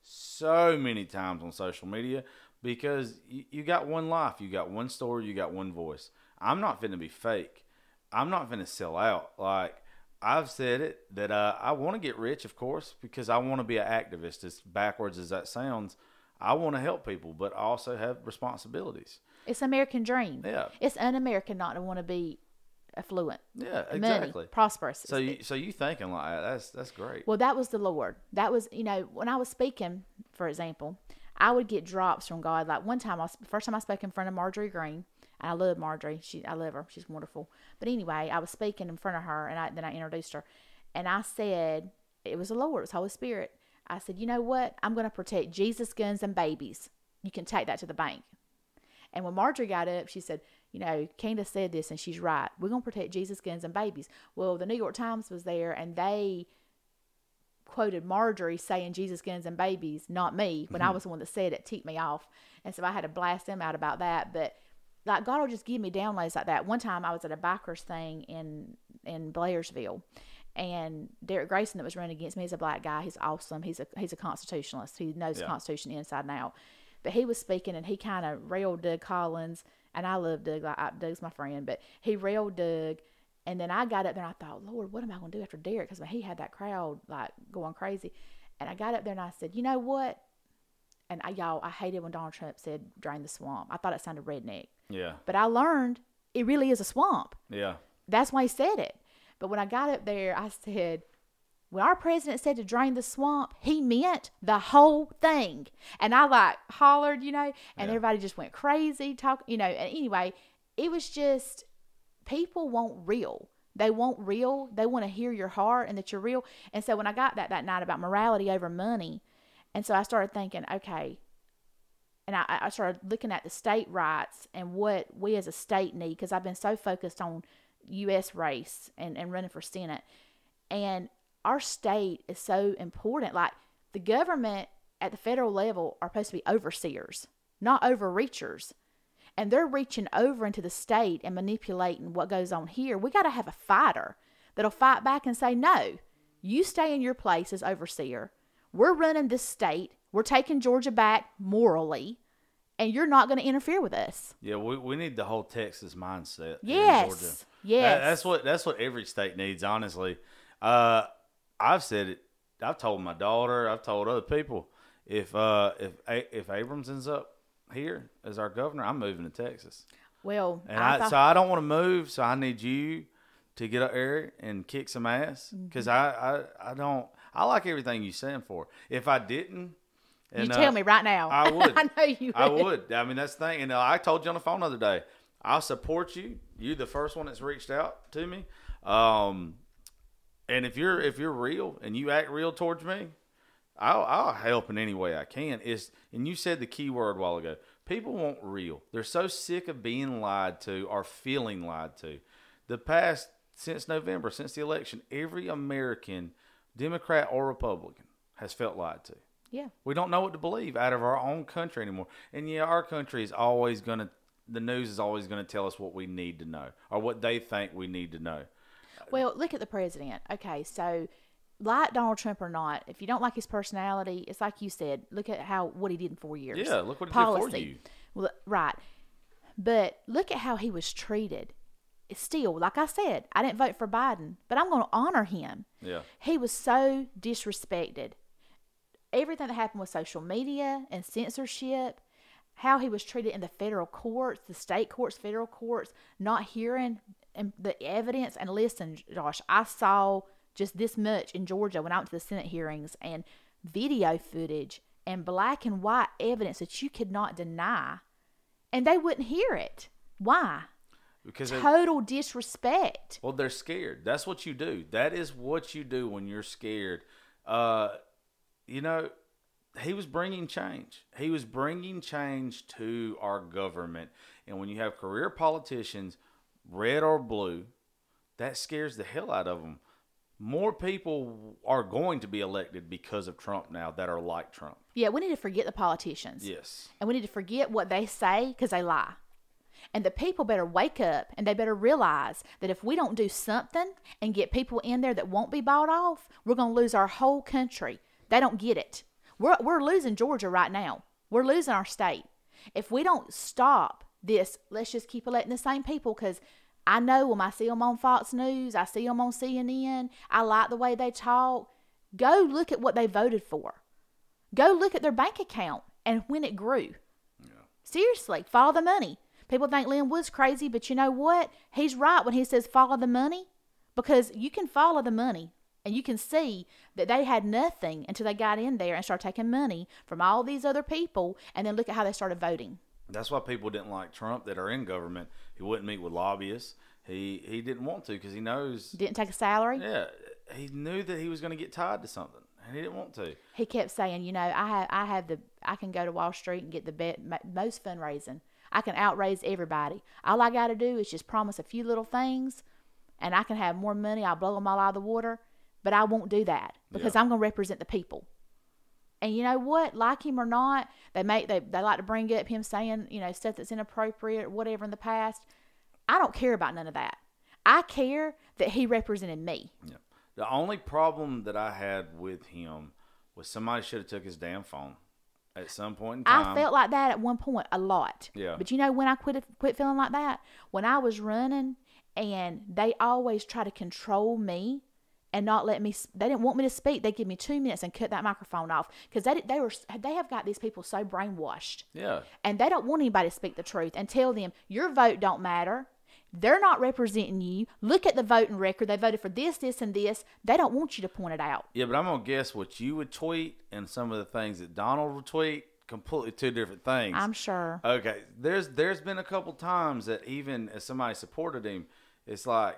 so many times on social media because you, you got one life. You got one story. You got one voice. I'm not finna be fake. I'm not finna sell out. Like, I've said it that uh, I want to get rich, of course, because I want to be an activist. As backwards as that sounds, I want to help people, but I also have responsibilities. It's an American dream. Yeah. It's un-American not to want to be affluent. Yeah, money, exactly. prosperous. So you, so you thinking like that? That's that's great. Well, that was the Lord. That was, you know, when I was speaking, for example, I would get drops from God. Like one time, I was, first time I spoke in front of Marjorie Green, and I love Marjorie. She, I love her. She's wonderful. But anyway, I was speaking in front of her, and I, then I introduced her, and I said, it was the Lord, it was Holy Spirit. I said, you know what? I'm going to protect Jesus, guns, and babies. You can take that to the bank. And when Marjorie got up, she said, you know, Candace said this, and she's right. We're going to protect Jesus, guns, and babies. Well, the New York Times was there, and they quoted Marjorie saying Jesus, guns, and babies, not me, when mm-hmm. I was the one that said it, ticked me off. And so I had to blast them out about that. But like God will just give me downloads like that. One time I was at a bikers thing in in Blairsville, and Derek Grayson that was running against me is a black guy. He's awesome. He's a he's a constitutionalist. He knows yeah. the Constitution inside and out. But he was speaking, and he kind of railed Doug Collins, and I love Doug. Like, Doug's my friend, but he railed Doug. And then I got up there, and I thought, Lord, what am I going to do after Derek? Because he had that crowd like going crazy. And I got up there, and I said, you know what? And I, y'all, I hated when Donald Trump said drain the swamp. I thought it sounded redneck. Yeah. But I learned it really is a swamp. Yeah. That's why he said it. But when I got up there, I said, when our president said to drain the swamp, he meant the whole thing. And I like hollered, you know, and yeah. everybody just went crazy, talk, you know. And anyway, it was just, people want real. They want real. They want to hear your heart and that you're real. And so when I got that that night about morality over money, and so I started thinking, okay, and I, I started looking at the state rights and what we as a state need, because I've been so focused on U S race and, and running for Senate. And our state is so important. Like, the government at the federal level are supposed to be overseers, not overreachers. And they're reaching over into the state and manipulating what goes on here. We got to have a fighter that'll fight back and say, no, you stay in your place as overseer. We're running this state. We're taking Georgia back morally, and you're not going to interfere with us. Yeah, we we need the whole Texas mindset. Yes, in Georgia. yes. That, that's what that's what every state needs. Honestly, uh, I've said it. I've told my daughter. I've told other people. If uh, if if Abrams ends up here as our governor, I'm moving to Texas. Well, and I I, thought- so I don't want to move. So I need you to get up there and kick some ass, because mm-hmm. I, I I don't. I like everything you stand for. If I didn't, and, you tell uh, me right now. I would. I know you would. I would. I mean, that's the thing. And uh, I told you on the phone the other day, I'll support you. You're the first one that's reached out to me. Um, and if you're if you're real and you act real towards me, I'll I'll help in any way I can. Is and you said the key word a while ago. People want real. They're so sick of being lied to or feeling lied to. The past since November, since the election, every American, Democrat or Republican, has felt lied to. Yeah. We don't know what to believe out of our own country anymore. And yeah, our country is always going to, the news is always going to tell us what we need to know or what they think we need to know. Well, look at the president. Okay, so like Donald Trump or not, if you don't like his personality, it's like you said, look at how what he did in four years. Yeah, look what he Policy. did for you. Well, right. But look at how he was treated. Still, like I said, I didn't vote for Biden, but I'm going to honor him. Yeah. He was so disrespected. Everything that happened with social media and censorship, how he was treated in the federal courts, the state courts, federal courts, not hearing the evidence. And listen, Josh, I saw just this much in Georgia when I went to the Senate hearings, and video footage and black and white evidence that you could not deny, and they wouldn't hear it. Why? Because total it, disrespect. Well, they're scared. That's what you do. That is what you do when you're scared. Uh, you know, he was bringing change. He was bringing change to our government. And when you have career politicians, red or blue, that scares the hell out of them. more people are going to be elected because of Trump now that are like Trump. Yeah, we need to forget the politicians. Yes. And we need to forget what they say because they lie. And the people better wake up and they better realize that if we don't do something and get people in there that won't be bought off, we're going to lose our whole country. They don't get it. We're, we're losing Georgia right now. We're losing our state. If we don't stop this, let's just keep electing the same people, because I know when I see them on Fox News, I see them on C N N, I like the way they talk. Go look at what they voted for. Go look at their bank account and when it grew. Yeah. Seriously, follow the money. People think Lynn Wood's crazy, but you know what? He's right when he says follow the money, because you can follow the money and you can see that they had nothing until they got in there and started taking money from all these other people, and then look at how they started voting. That's why people didn't like Trump that are in government. He wouldn't meet with lobbyists. He he didn't want to because he knows. Didn't take a salary? Yeah. He knew that he was going to get tied to something, and he didn't want to. He kept saying, you know, I have, I have the, I can go to Wall Street and get the be- most fundraising. I can outraise everybody. All I got to do is just promise a few little things, and I can have more money. I'll blow them all out of the water, but I won't do that because yeah. I'm going to represent the people. And you know what? Like him or not, they make they, they like to bring up him saying, you know, stuff that's inappropriate or whatever in the past. I don't care about none of that. I care that he represented me. Yeah. The only problem that I had with him was somebody should have took his damn phone at some point in time. I felt like that at one point a lot. Yeah. But you know when I quit quit feeling like that? When I was running and they always try to control me and not let me, they didn't want me to speak. They give me two minutes and cut that microphone off because they they were they have got these people so brainwashed. Yeah. And they don't want anybody to speak the truth and tell them your vote don't matter. They're not representing you. Look at the voting record. They voted for this, this, and this. They don't want you to point it out. Yeah, but I'm going to guess what you would tweet and some of the things that Donald would tweet, completely two different things. I'm sure. Okay. There's There's been a couple times that even as somebody supported him, it's like,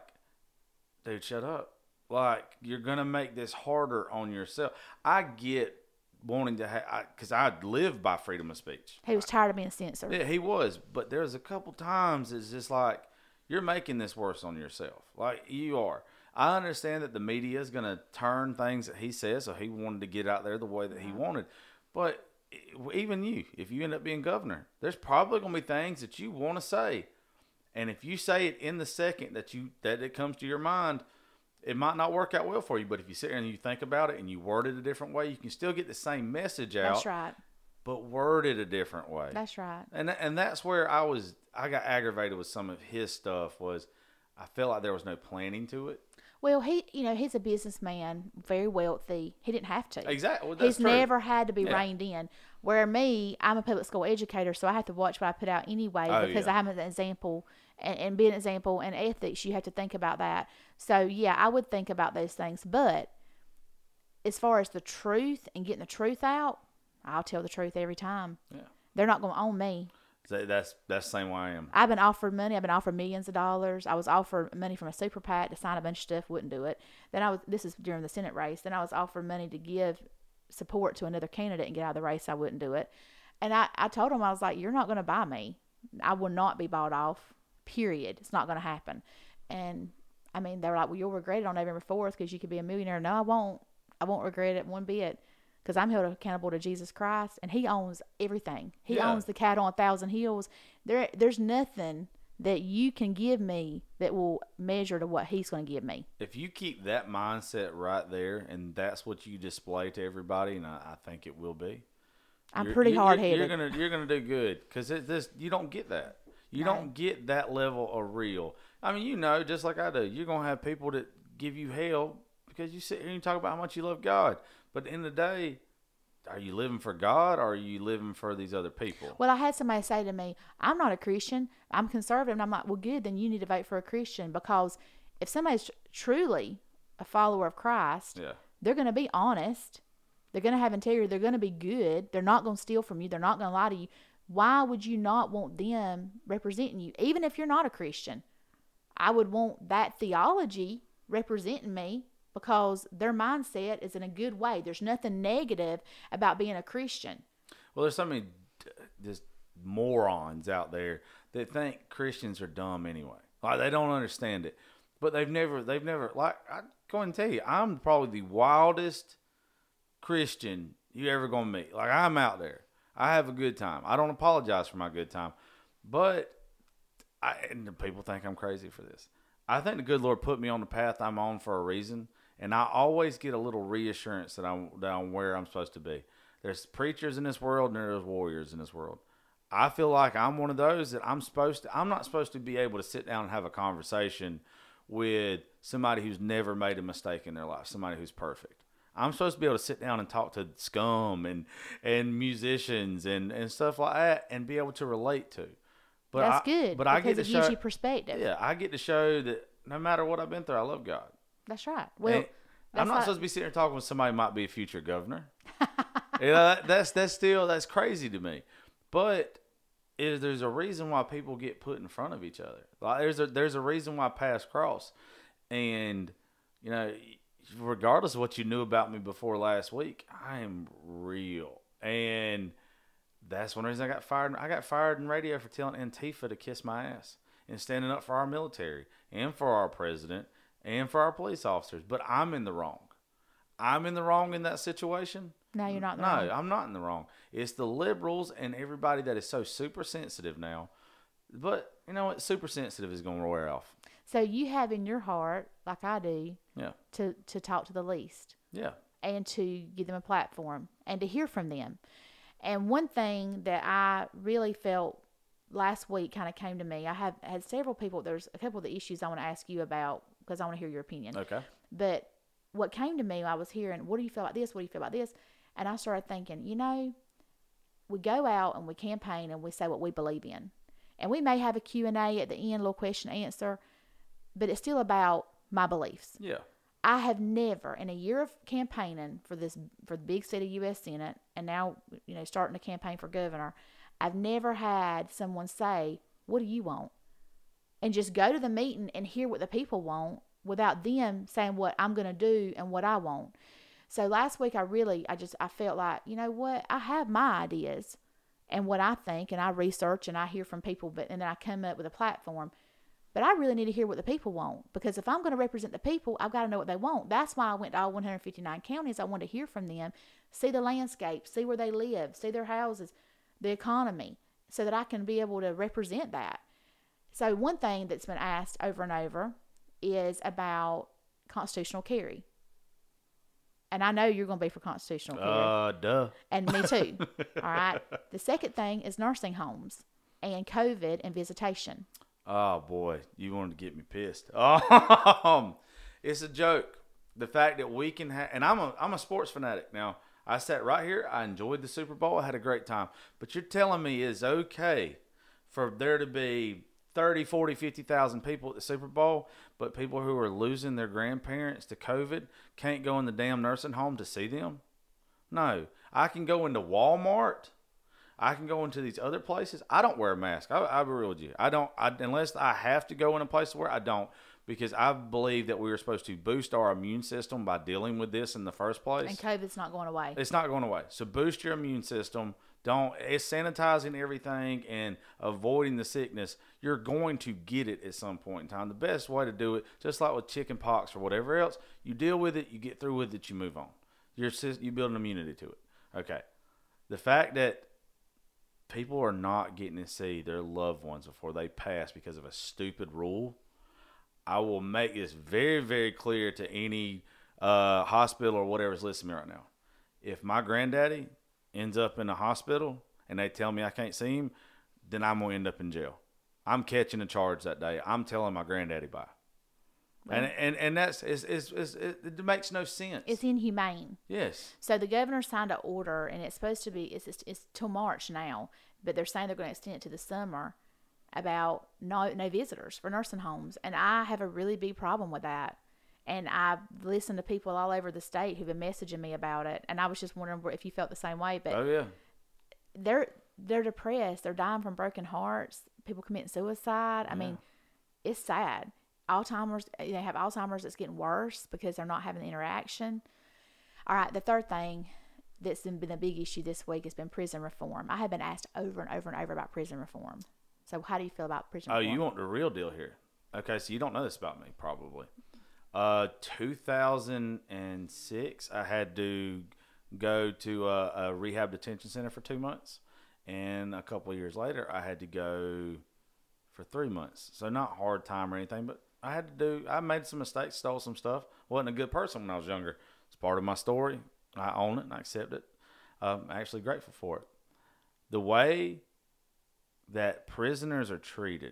dude, shut up. Like, you're going to make this harder on yourself. I get wanting to have, because I, I live by freedom of speech. He was tired of being censored. Yeah, he was. But there's a couple times it's just like, you're making this worse on yourself. Like, you are. I understand that the media is going to turn things that he says, so he wanted to get out there the way that he wanted. But even you, if you end up being governor, there's probably going to be things that you want to say. And if you say it in the second that you that it comes to your mind, it might not work out well for you. But if you sit there and you think about it and you word it a different way, you can still get the same message out. That's right. But word it a different way. That's right. And and that's where I was, I got aggravated with some of his stuff was I felt like there was no planning to it. Well, he, you know, he's a businessman, very wealthy. He didn't have to. Exactly. Well, that's he's true. never had to be Yeah. reined in. Where me, I'm a public school educator, so I have to watch what I put out anyway Oh, because yeah. I have an example and, and being an example and ethics, you have to think about that. So, yeah, I would think about those things. But as far as the truth and getting the truth out, I'll tell the truth every time. Yeah. They're not going to own me. So that's that's the same way I am. I've been offered money. I've been offered millions of dollars. I was offered money from a super PAC to sign a bunch of stuff. Wouldn't do it. Then I was. This is during the Senate race. Then I was offered money to give support to another candidate and get out of the race. I wouldn't do it. And I, I told him, I was like, you're not going to buy me. I will not be bought off. Period. It's not going to happen. And I mean, they were like, well, you'll regret it on November fourth because you could be a millionaire. No, I won't. I won't regret it one bit. Because I'm held accountable to Jesus Christ, and He owns everything. He Yeah. owns the cattle on a thousand hills. There, there's nothing that you can give me that will measure to what He's going to give me. If you keep that mindset right there, and that's what you display to everybody, and I, I think it will be. I'm you're- pretty you're- hard-headed. You're gonna you're gonna do good because this you don't get that. You No. don't get that level of real. I mean, you know, just like I do, you're gonna have people that give you hell because you sit here and you talk about how much you love God. But at the end of the day, are you living for God or are you living for these other people? Well, I had somebody say to me, I'm not a Christian. I'm conservative. And I'm like, well, good. Then you need to vote for a Christian because if somebody's truly a follower of Christ, Yeah. they're going to be honest. They're going to have integrity. They're going to be good. They're not going to steal from you. They're not going to lie to you. Why would you not want them representing you? Even if you're not a Christian, I would want that theology representing me because their mindset is in a good way. There's nothing negative about being a Christian. Well, there's so many d- just morons out there that think Christians are dumb anyway. Like they don't understand it, but they've never, they've never like I, going to tell you, I'm probably the wildest Christian you ever going to meet. Like, I'm out there. I have a good time. I don't apologize for my good time. But, I, and people think I'm crazy for this. I think the good Lord put me on the path I'm on for a reason. And I always get a little reassurance that I'm, that I'm where I'm supposed to be. There's preachers in this world and there's warriors in this world. I feel like I'm one of those that I'm supposed to, I'm not supposed to be able to sit down and have a conversation with somebody who's never made a mistake in their life, somebody who's perfect. I'm supposed to be able to sit down and talk to scum and, and musicians and, and stuff like that and be able to relate to. But That's I, good. But I get to it show, gives you perspective. Yeah, I get to show that no matter what I've been through, I love God. That's right. Well, And that's I'm not like, supposed to be sitting here talking with somebody who might be a future governor. you know, that, that's that's still that's crazy to me. But it, there's a reason why people get put in front of each other. Like there's a there's a reason why paths cross, and you know, regardless of what you knew about me before last week, I am real, and that's one reason I got fired. I got fired in radio for telling Antifa to kiss my ass and standing up for our military and for our president and for our police officers. But I'm in the wrong. I'm in the wrong in that situation. No, you're not in the no, wrong. I'm not in the wrong. It's the liberals and everybody that is so super sensitive now. But you know what? Super sensitive is going to wear off. So you have in your heart, like I do, Yeah. to, to talk to the least Yeah. and to give them a platform and to hear from them. And one thing that I really felt last week kind of came to me. I have had several people. There's a couple of the issues I want to ask you about because I want to hear your opinion. Okay. But what came to me, I was hearing, what do you feel about this? What do you feel about this? And I started thinking, you know, we go out and we campaign and we say what we believe in. And we may have a Q and A at the end, little question answer, but it's still about my beliefs. Yeah. I have never, in a year of campaigning for this, for the big seat of U S Senate, and now, you know, starting to campaign for governor, I've never had someone say, what do you want? And just go to the meeting and hear what the people want without them saying what I'm going to do and what I want. So last week I really, I just, I felt like, you know what, I have my ideas and what I think, and I research and I hear from people, but and then I come up with a platform. But I really need to hear what the people want, because if I'm going to represent the people, I've got to know what they want. That's why I went to all one hundred fifty-nine counties. I wanted to hear from them, see the landscape, see where they live, see their houses, the economy, so that I can be able to represent that. So one thing that's been asked over and over is about constitutional carry. And I know you're going to be for constitutional carry. Uh, duh. And me too. All right. The second thing is nursing homes and COVID and visitation. Oh, boy. You wanted to get me pissed. Um, it's a joke. The fact that we can have – and I'm a, I'm a sports fanatic. Now, I sat right here. I enjoyed the Super Bowl. I had a great time. But you're telling me it's okay for there to be thirty, forty, fifty thousand people at the Super Bowl, but people who are losing their grandparents to COVID can't go in the damn nursing home to see them? No. I can go into Walmart. I can go into these other places. I don't wear a mask. I, I'll be real with you. I don't, I, unless I have to go in a place where I don't, because I believe that we were supposed to boost our immune system by dealing with this in the first place. And COVID's not going away. It's not going away. So boost your immune system. Don't, it's sanitizing everything and avoiding the sickness. You're going to get it at some point in time. The best way to do it, just like with chicken pox or whatever else, you deal with it, you get through with it, you move on. Your, you build an immunity to it. Okay. The fact that people are not getting to see their loved ones before they pass because of a stupid rule, I will make this very, very clear to any uh, hospital or whatever is listening to me right now. If my granddaddy ends up in a hospital and they tell me I can't see him, then I'm going to end up in jail. I'm catching a charge that day. I'm telling my granddaddy bye. Right. And, and and that's it's, it's, it's, it makes no sense. It's inhumane. Yes. So the governor signed an order, and it's supposed to be it's it's, it's till March now, but they're saying they're going to extend it to the summer about no no visitors for nursing homes, and I have a really big problem with that. And I've listened to people all over the state who've been messaging me about it, and I was just wondering if you felt the same way. But oh yeah, they're they're depressed. They're dying from broken hearts. People committing suicide. I yeah. mean, it's sad. Alzheimer's, they have Alzheimer's that's getting worse because they're not having the interaction. All right, the third thing that's been a big issue this week has been prison reform. I have been asked over and over and over about prison reform. So how do you feel about prison oh, reform? you want the real deal here. Okay, so you don't know this about me, probably. Uh, two thousand six, I had to go to a, a rehab detention center for two months. And a couple of years later, I had to go for three months. So not hard time or anything, but I had to do, I made some mistakes, stole some stuff. Wasn't a good person when I was younger. It's part of my story. I own it and I accept it. I'm actually grateful for it. The way that prisoners are treated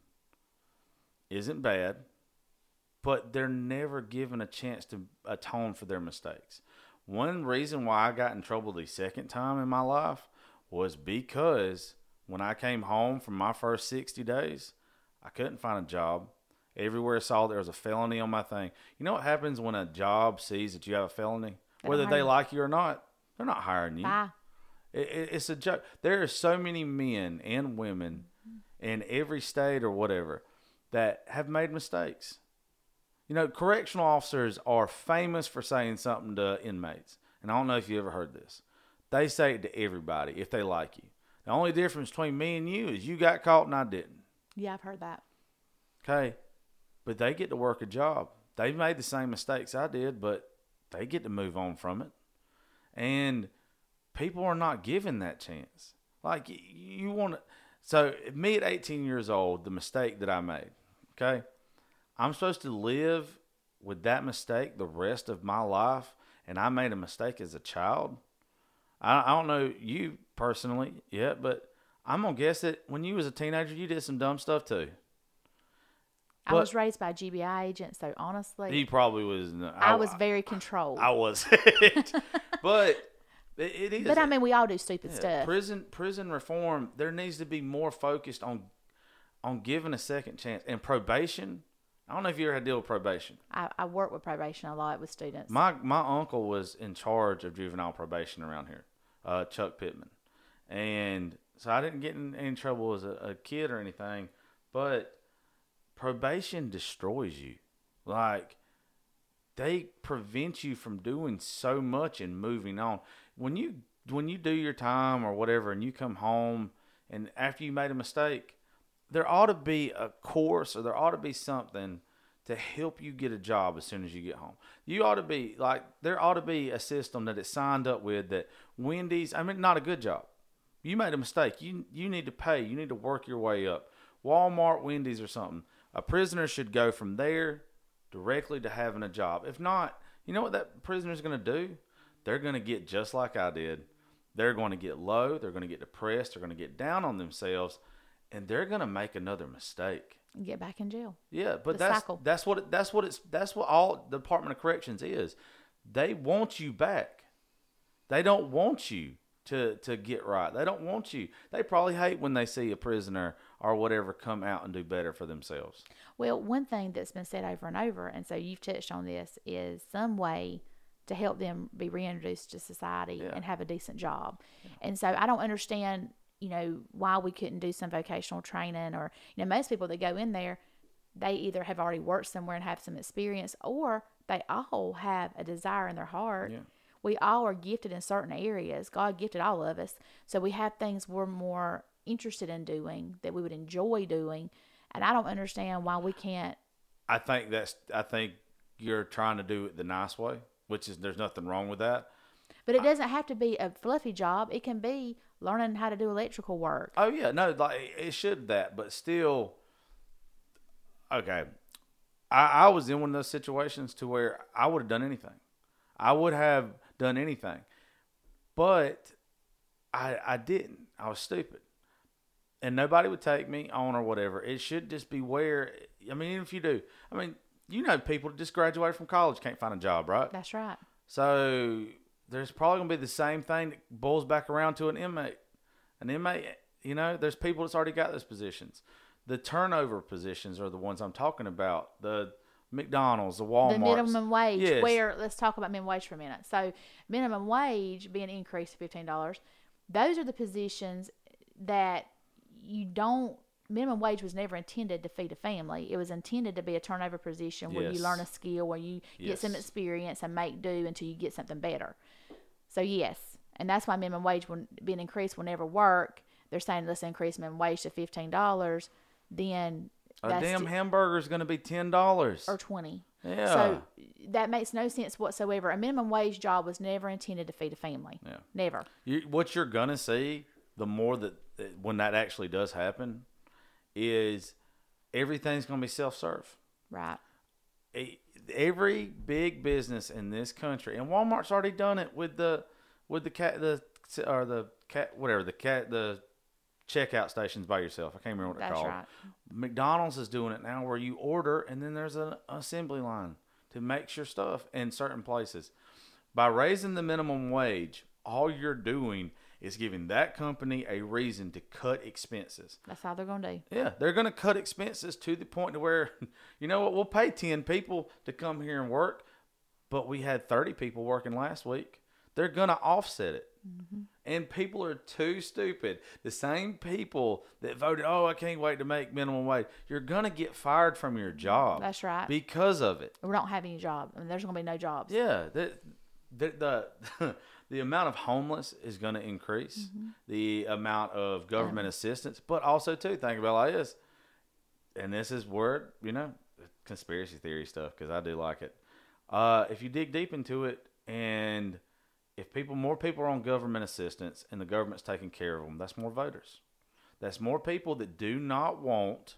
isn't bad, but they're never given a chance to atone for their mistakes. One reason why I got in trouble the second time in my life was because when I came home from my first sixty days, I couldn't find a job. Everywhere I saw there was a felony on my thing. You know what happens when a job sees that you have a felony? They Whether don't they hire you. like you or not, they're not hiring you. Bye. It, it, it's a joke. There are so many men and women in every state or whatever that have made mistakes. You know, correctional officers are famous for saying something to inmates. And I don't know if you ever heard this. They say it to everybody if they like you. The only difference between me and you is you got caught and I didn't. Yeah, I've heard that. Okay? But they get to work a job. They made the same mistakes I did, but they get to move on from it. And people are not given that chance. Like, you, you want to... So, me at eighteen years old, the mistake that I made, okay? I'm supposed to live with that mistake the rest of my life, and I made a mistake as a child. I, I don't know you personally yet, but I'm going to guess that when you was a teenager, you did some dumb stuff too. I But- was raised by a G B I agent, so honestly, He probably was. I, was very controlled. I was. But it, it is. but I mean, we all do stupid Yeah, stuff. Prison prison reform, there needs to be more focused on on giving a second chance. And probation, I don't know if you ever had to deal with probation. I, I work with probation a lot with students. My my uncle was in charge of juvenile probation around here, uh, Chuck Pittman. And so I didn't get in any trouble as a, a kid or anything, but probation destroys you. Like, they prevent you from doing so much and moving on. When you when you do your time or whatever and you come home and after you made a mistake, there ought to be a course or there ought to be something to help you get a job as soon as you get home. You ought to be like, there ought to be a system that it's signed up with that Wendy's, I mean, not a good job. You made a mistake. You you need to pay. You need to work your way up. Walmart, Wendy's or something. A prisoner should go from there directly to having a job. If not, you know what that prisoner's going to do? They're going to get just like I did. They're going to get low. They're going to get depressed. They're going to get down on themselves. And they're going to make another mistake. Get back in jail. Yeah, but The that's cycle. that's what it, that's what it's that's what all the Department of Corrections is. They want you back. They don't want you to to get right. They don't want you. They probably hate when they see a prisoner or whatever come out and do better for themselves. Well, one thing that's been said over and over, and so you've touched on this, is some way to help them be reintroduced to society Yeah. and have a decent job. And so I don't understand, you know, why we couldn't do some vocational training, or, you know, most people that go in there, they either have already worked somewhere and have some experience, or they all have a desire in their heart. Yeah. We all are gifted in certain areas. God gifted all of us. So we have things we're more interested in doing, that we would enjoy doing. And I don't understand why we can't. I think that's I think you're trying to do it the nice way, which is there's nothing wrong with that. But it doesn't have to be a fluffy job. It can be learning how to do electrical work. Oh yeah, no, like it should that, but still, okay. I, I was in one of those situations to where I would have done anything. I would have done anything, but I I didn't. I was stupid, and nobody would take me on or whatever. It should just be where. I mean, even if you do, I mean, you know, people that just graduated from college can't find a job, right? That's right. So there's probably going to be the same thing that boils back around to an inmate. An inmate, you know, there's people that's already got those positions. The turnover positions are the ones I'm talking about. The McDonald's, the Walmart. The minimum wage, Yes. where, let's talk about minimum wage for a minute. So minimum wage being increased to fifteen dollars, those are the positions that you don't, minimum wage was never intended to feed a family. It was intended to be a turnover position where Yes. you learn a skill, where you get some Yes. experience and make do until you get something better. So yes, and that's why minimum wage when being increased will never work. They're saying let's increase minimum wage to fifteen dollars, then A that's damn ju- hamburger is going to be ten dollars. or twenty. Yeah. So that makes no sense whatsoever. A minimum wage job was never intended to feed a family. Yeah. Never. You, what you're gonna see, the more that that when that actually does happen, is everything's gonna be self-serve. Right. A- Every big business in this country, and Walmart's already done it with the with the cat the or the cat whatever the cat the checkout stations by yourself. I can't remember what they're That's called. right. McDonald's is doing it now, where you order and then there's an assembly line to make your stuff in certain places. By raising the minimum wage, all you're doing is giving that company a reason to cut expenses. That's how they're going to do. Yeah, they're going to cut expenses to the point to where, you know what, we'll pay ten people to come here and work, but we had thirty people working last week. They're going to offset it. Mm-hmm. And people are too stupid. The same people that voted, oh, I can't wait to make minimum wage, you're going to get fired from your job. That's right. Because of it. We don't have any job. I mean, there's going to be no jobs. Yeah. The, the, the, the amount of homeless is going to increase. Mm-hmm. The amount of government yeah. assistance. But also, too, think about it like this. And this is where, you know, conspiracy theory stuff, because I do like it. Uh, if you dig deep into it, and if people, more people are on government assistance and the government's taking care of them, that's more voters. That's more people that do not want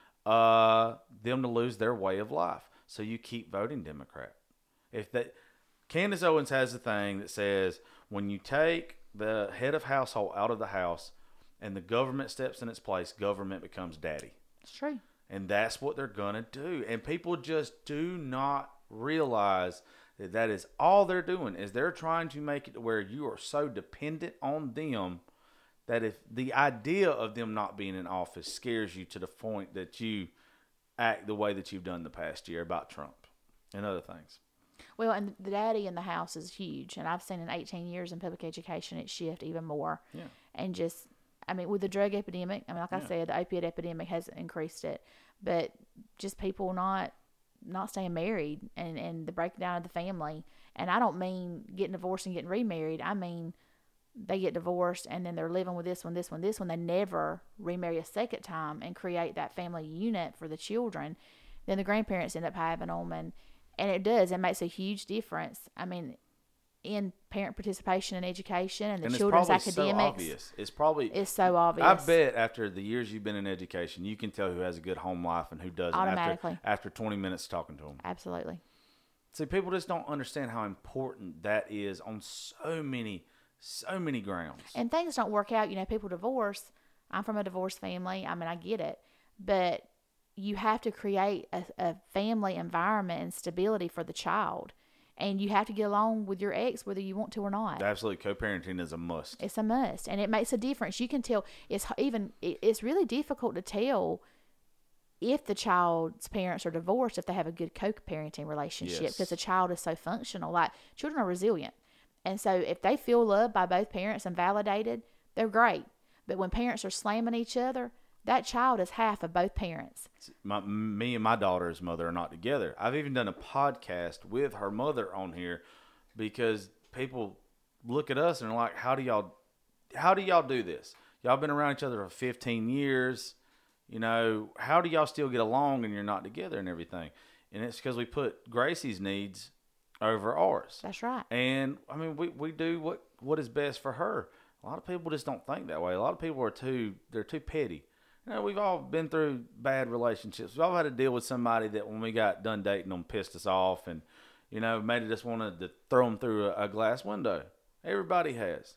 uh, them to lose their way of life. So you keep voting Democrat. If that, Candace Owens has a thing that says when you take the head of household out of the house and the government steps in its place, government becomes daddy. It's true. And that's what they're going to do. And people just do not realize that that is all they're doing, is they're trying to make it to where you are so dependent on them that if the idea of them not being in office scares you to the point that you act the way that you've done the past year about Trump and other things. Well, and the daddy in the house is huge. And I've seen in eighteen years in public education, it shift even more. Yeah. And just, I mean, with the drug epidemic, I mean, like yeah. I said, the opiate epidemic has increased it. But just people not not staying married and, and the breakdown of the family. And I don't mean getting divorced and getting remarried. I mean they get divorced and then they're living with this one, this one, this one. They never remarry a second time and create that family unit for the children. Then the grandparents end up having them. And, and it does. It makes a huge difference. I mean, in parent participation in education and the and children's it's academics. So obvious. It's probably it's so obvious. I bet after the years you've been in education, you can tell who has a good home life and who doesn't automatically after, after twenty minutes talking to them. Absolutely. See, people just don't understand how important that is on so many, so many grounds. And things don't work out. You know, people divorce. I'm from a divorced family. I mean, I get it, but you have to create a, a family environment and stability for the child. And you have to get along with your ex whether you want to or not. Absolutely. Co-parenting is a must. It's a must. And it makes a difference. You can tell. It's even, it's really difficult to tell if the child's parents are divorced if they have a good co-parenting relationship. Yes. Because the child is so functional. Like, children are resilient. And so if they feel loved by both parents and validated, they're great. But when parents are slamming each other, that child is half of both parents. My, me and my daughter's mother are not together. I've even done a podcast with her mother on here because people look at us and are like, how do y'all, how do y'all do this? Y'all been around each other for fifteen years. You know, how do y'all still get along and you're not together and everything? And it's because we put Gracie's needs over ours. That's right. And I mean, we, we do what, what is best for her. A lot of people just don't think that way. A lot of people are too, they're too petty. You know, we've all been through bad relationships. We've all had to deal with somebody that when we got done dating them pissed us off and, you know, made us wanted to throw them through a, a glass window. Everybody has.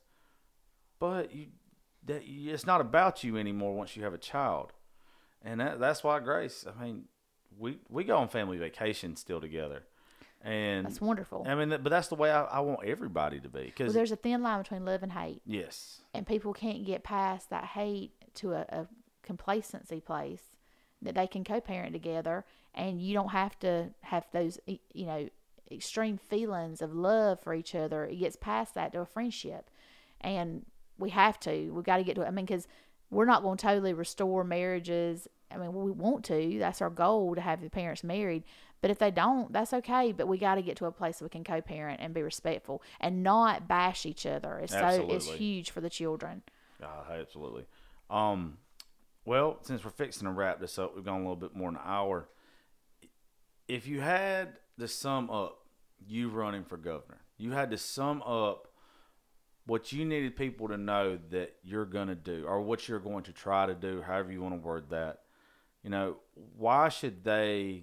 But you, that, it's not about you anymore once you have a child. And that, that's why Grace, I mean, we, we go on family vacations still together. And that's wonderful. I mean, but that's the way I, I want everybody to be. Cause, well, there's a thin line between love and hate. Yes. And people can't get past that hate to a, a complacency place that they can co-parent together, and you don't have to have those, you know, extreme feelings of love for each other. It gets past that to a friendship, and we have to. We got to get to it. I mean, because we're not going to totally restore marriages. I mean, we want to. That's our goal, to have the parents married. But if they don't, that's okay. But we got to get to a place where we can co-parent and be respectful and not bash each other. It's absolutely. so it's huge for the children. Uh, absolutely. Um. Well, since we're fixing to wrap this up, we've gone a little bit more than an hour. if you had to sum up you running for governor, you had to sum up what you needed people to know that you're going to do, or what you're going to try to do, however you want to word that. You know, why should they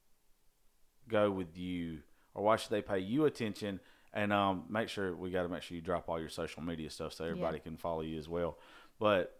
go with you, or why should they pay you attention? And um, make sure, we got to make sure you drop all your social media stuff so everybody yeah. can follow you as well. But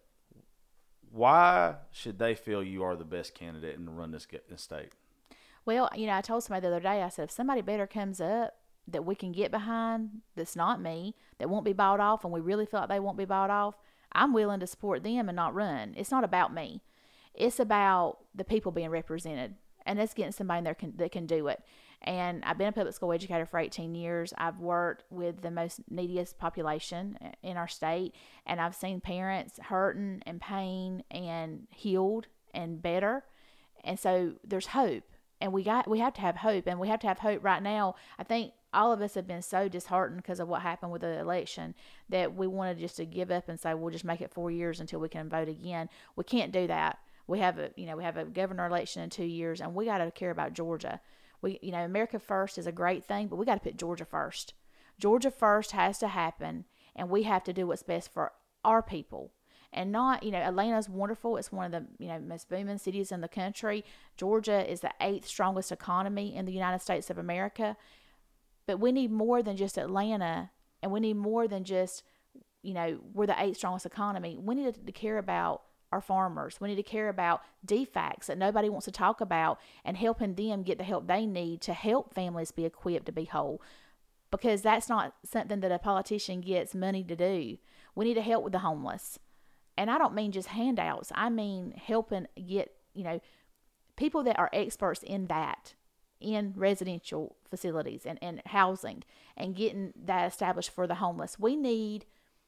why should they feel you are the best candidate and to run this, this state? Well, you know, I told somebody the other day, I said, if somebody better comes up that we can get behind, that's not me, that won't be bought off, and we really feel like they won't be bought off, I'm willing to support them and not run. It's not about me. It's about the people being represented, and it's getting somebody there can, that can do it. And I've been a public school educator for eighteen years. I've worked with the most neediest population in our state, and I've seen parents hurting and pain and healed and better. And so there's hope, and we got we have to have hope, and we have to have hope right now. I think all of us have been so disheartened because of what happened with the election that we wanted just to give up and say we'll just make it four years until we can vote again. We can't do that. We have a you know we have a governor election in two years, and we got to care about Georgia. We, you know, America first is a great thing, but we got to put Georgia first. Georgia first has to happen, and we have to do what's best for our people. And not, you know, Atlanta's wonderful. It's one of the, you know, most booming cities in the country. Georgia is the eighth strongest economy in the United States of America. But we need more than just Atlanta, and we need more than just, you know, we're the eighth strongest economy. We need to, to care about our farmers. We need to care about D FACs that nobody wants to talk about, and helping them get the help they need to help families be equipped to be whole. Because that's not something that a politician gets money to do. We need to help with the homeless. And I don't mean just handouts. I mean helping get, you know, people that are experts in that, in residential facilities and, and housing, and getting that established for the homeless. We need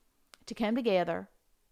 to come together,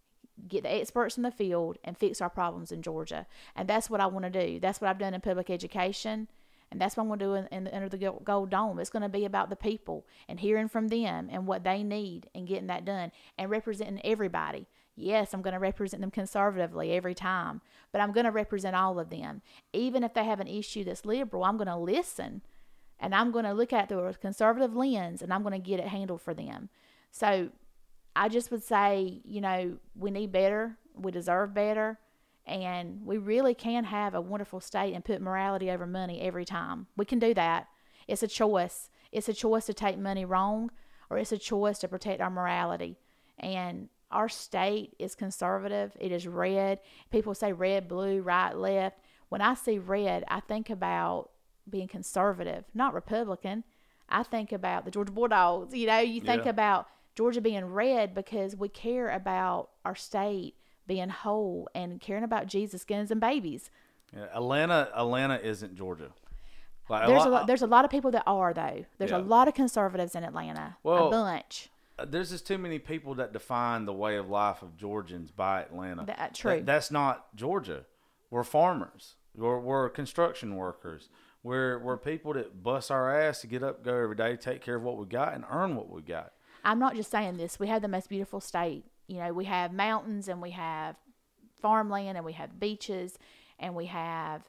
get the experts in the field, and fix our problems in Georgia. And that's what I want to do. That's what I've done in public education, and that's what I'm going to do in, in, under the Gold Dome. It's going to be about the people and hearing from them and what they need and getting that done and representing everybody. Yes, I'm going to represent them conservatively every time, but I'm going to represent all of them. Even if they have an issue that's liberal, I'm going to listen, and I'm going to look at it through a conservative lens, and I'm going to get it handled for them. So I just would say, you know, we need better, we deserve better, and we really can have a wonderful state and put morality over money every time. We can do that. It's a choice. It's a choice to take money wrong, or it's a choice to protect our morality. And our state is conservative. It is red. People say red, blue, right, left. When I see red, I think about being conservative, not Republican. I think about the Georgia Bulldogs. You know, you think Yeah. about Georgia being red because we care about our state being whole and caring about Jesus, guns, and babies. Yeah, Atlanta, Atlanta isn't Georgia. Like, There's a a lot, lot, there's a lot of people that are, though. There's Yeah. a lot of conservatives in Atlanta. Well, a bunch. there's just too many people that define the way of life of Georgians by Atlanta. That, true. That, that's not Georgia. We're farmers. We're, we're construction workers. We're we're people that bust our ass to get up, go every day, take care of what we got, and earn what we got. I'm not just saying this. We have the most beautiful state. You know, we have mountains, and we have farmland, and we have beaches, and we have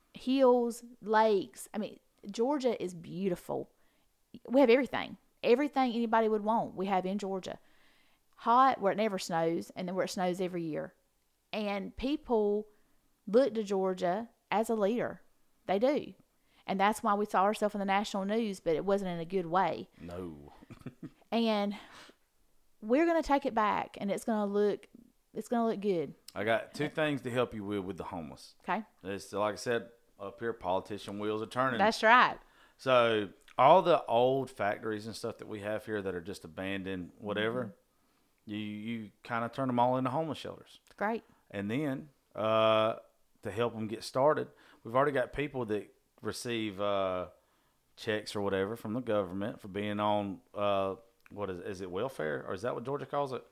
hills, lakes. I mean, Georgia is beautiful. We have everything. Everything anybody would want, we have in Georgia. Hot, where it never snows, and then where it snows every year. And people look to Georgia as a leader. They do. And that's why we saw ourselves in the national news, but it wasn't in a good way. No. And we're going to take it back, and it's going to look it's going to look good. I got two things to help you with with the homeless. Okay? It's like I said up here, politician wheels are turning. That's right. So all the old factories and stuff that we have here that are just abandoned, whatever, mm-hmm. you you kind of turn them all into homeless shelters. Great. And then uh, to help them get started, we've already got people that receive uh, checks or whatever from the government for being on uh, what is is it welfare, or is that what Georgia calls it?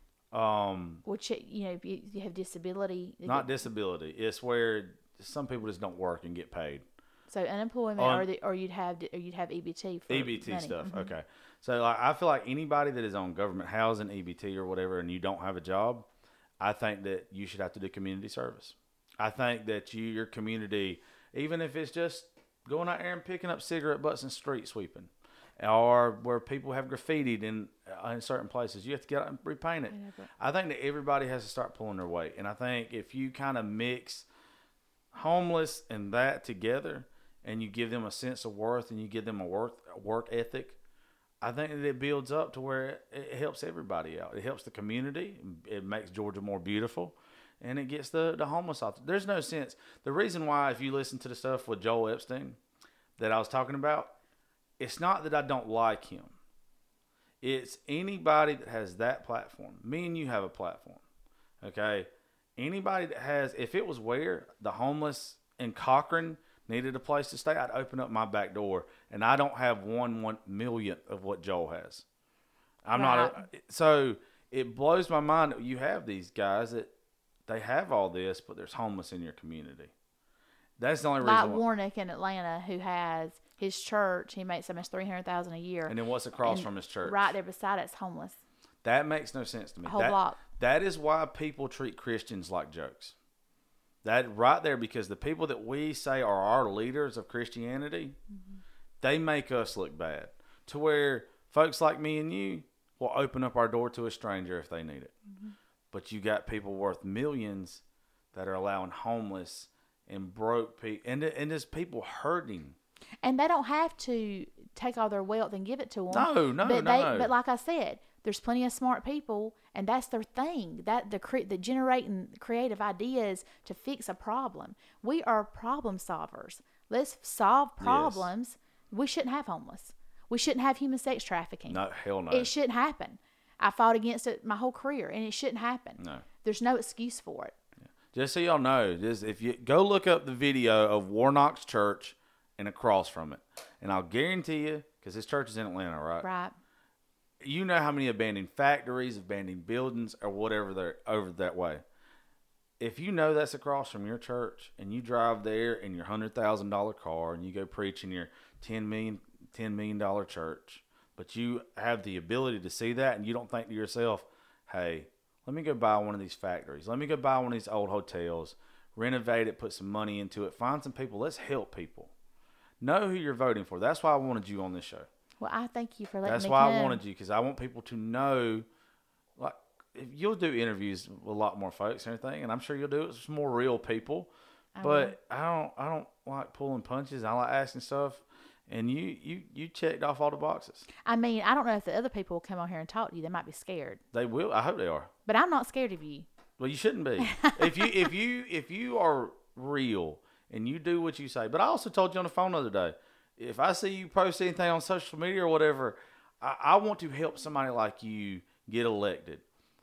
Um, Which, you know, you, you have disability. not disability. It's where some people just don't work and get paid. So unemployment, On- or the, or you'd have or you'd have E B T for E B T money. stuff. Mhm. Okay. So like, I feel like anybody that is on government housing, E B T or whatever, and you don't have a job, I think that you should have to do community service. I think that you, your community, even if it's just going out there and picking up cigarette butts and street sweeping, or where people have graffitied in uh, in certain places. You have to get out and repaint it. Yeah, I think that everybody has to start pulling their weight, and I think if you kind of mix homeless and that together, and you give them a sense of worth, and you give them a work work ethic, I think that it builds up to where it, it helps everybody out. It helps the community. It makes Georgia more beautiful, and it gets the, the homeless out. There's no sense. The reason why, if you listen to the stuff with Joel Epstein that I was talking about, it's not that I don't like him. It's anybody that has that platform. Me and you have a platform, okay? Anybody that has, if it was where the homeless in Cochran needed a place to stay, I'd open up my back door, and I don't have one one millionth of what Joel has. I'm right. not. A, so it blows my mind that you have these guys that they have all this, but there's homeless in your community. That's the only reason. Like Warnick in Atlanta, who has his church, he makes almost three hundred thousand a year. And then what's across from his church? Right there beside it's homeless. That makes no sense to me. A whole that, block. That is why people treat Christians like jokes. That right there, because the people that we say are our leaders of Christianity, mm-hmm. they make us look bad. To where folks like me and you will open up our door to a stranger if they need it. Mm-hmm. But you got people worth millions that are allowing homeless and broke people, and, and there's people hurting. And they don't have to take all their wealth and give it to them. No, no, but no, they, no. But like I said, there's plenty of smart people, and that's their thing. That the cre- the generating creative ideas to fix a problem. We are problem solvers. Let's solve problems. Yes. We shouldn't have homeless. We shouldn't have human sex trafficking. No, hell no. It shouldn't happen. I fought against it my whole career, and it shouldn't happen. No. There's no excuse for it. Yeah. Just so y'all know, just if you go look up the video of Warnock's church and across from it, and I'll guarantee you, because his church is in Atlanta, right? Right. You know how many abandoned factories, abandoned buildings, or whatever they're over that way. If you know that's across from your church, and you drive there in your one hundred thousand dollars car, and you go preach in your ten million dollars church, but you have the ability to see that, and you don't think to yourself, hey, let me go buy one of these factories. Let me go buy one of these old hotels, renovate it, put some money into it, find some people. Let's help people. Know who you're voting for. That's why I wanted you on this show. Well, I thank you for letting That's me why come. I wanted you, because I want people to know, like, if you'll do interviews with a lot more folks and everything, and I'm sure you'll do it with some more real people. I but will. I don't, I don't like pulling punches. I like asking stuff, and you, you, you checked off all the boxes. I mean, I don't know if the other people will come on here and talk to you. They might be scared. They will. I hope they are. But I'm not scared of you. Well, you shouldn't be. if you, if you, if you are real and you do what you say. But I also told you on the phone the other day, if I see you post anything on social media or whatever, I, I want to help somebody like you get elected.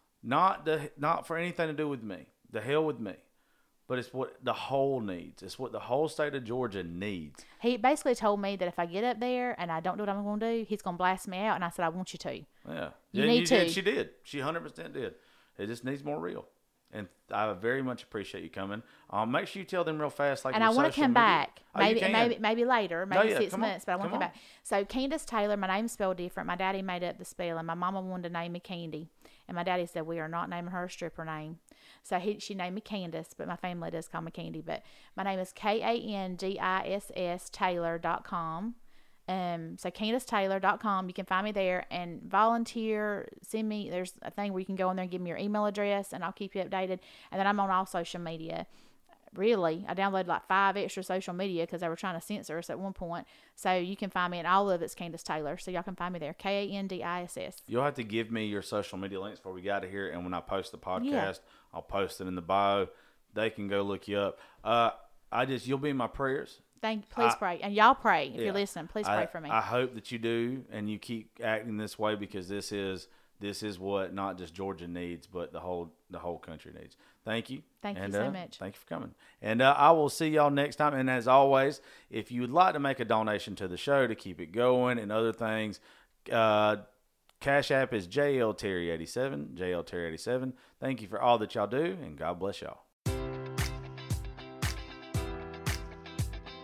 Not the, not for anything to do with me. The hell with me. But it's what the whole needs. It's what the whole state of Georgia needs. He basically told me that if I get up there and I don't do what I'm going to do, he's going to blast me out. And I said, I want you to. Yeah. You yeah, need you to. Did. She did. She one hundred percent did. It just needs more real. And I very much appreciate you coming. Um, make sure you tell them real fast. Like and I want to come media. back. Oh, maybe maybe maybe later, maybe no, yeah, six months, on. but I want to come on. back. So Candace Taylor, my name's spelled different. My daddy made up the spelling. My mama wanted to name me Candy. And my daddy said, we are not naming her a stripper name. So he she named me Candace, but my family does call me Candy. But my name is K A N D I S S Taylor dot com. Um, so Candace Taylor dot com. You can find me there and volunteer. Send me, there's a thing where you can go in there and give me your email address, and I'll keep you updated. And then I'm on all social media. Really, I downloaded like five extra social media because they were trying to censor us at one point. So you can find me, and all of it's Candace Taylor. So y'all can find me there. K A N D I S S. You'll have to give me your social media links before we got to here. And when I post the podcast, yeah. I'll post it in the bio. They can go look you up. Uh, I just, you'll be in my prayers. Thank, please I, pray. And y'all pray if yeah, you're listening. Please I, pray for me. I hope that you do, and you keep acting this way, because this is this is what not just Georgia needs, but the whole the whole country needs. Thank you. Thank and, you so uh, much. Thank you for coming. And uh, I will see y'all next time. And as always, if you would like to make a donation to the show to keep it going and other things, uh, Cash App is J L Terry eighty-seven, J L Terry eighty-seven. Thank you for all that y'all do, and God bless y'all.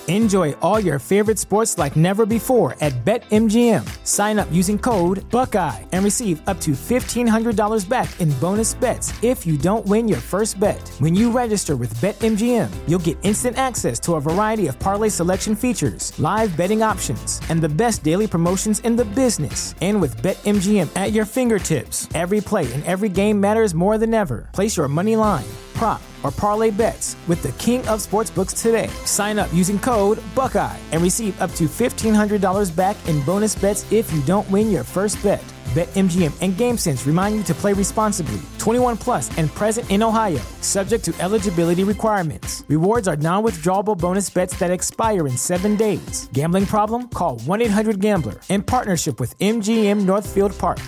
Enjoy all your favorite sports like never before at BetMGM. Sign up using code Buckeye and receive up to fifteen hundred dollars back in bonus bets if you don't win your first bet. When you register with BetMGM, you'll get instant access to a variety of parlay selection features, live betting options, and the best daily promotions in the business. And with BetMGM at your fingertips, every play and every game matters more than ever. Place your money line, prop, or parlay bets with the king of sportsbooks today. Sign up using code Buckeye and receive up to fifteen hundred dollars back in bonus bets if you don't win your first bet. BetMGM and GameSense remind you to play responsibly. twenty-one plus and present in Ohio, subject to eligibility requirements. Rewards are non-withdrawable bonus bets that expire in seven days. Gambling problem? Call one eight hundred gambler in partnership with M G M Northfield Park.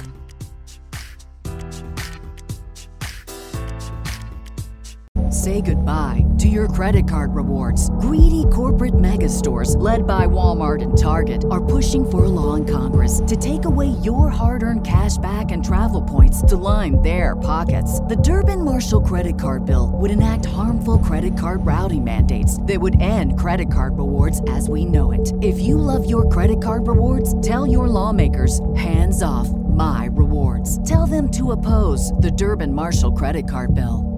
Say goodbye to your credit card rewards. Greedy corporate mega stores, led by Walmart and Target, are pushing for a law in Congress to take away your hard-earned cash back and travel points to line their pockets. The Durbin-Marshall credit card bill would enact harmful credit card routing mandates that would end credit card rewards as we know it. If you love your credit card rewards, tell your lawmakers, hands off my rewards. Tell them to oppose the Durbin-Marshall credit card bill.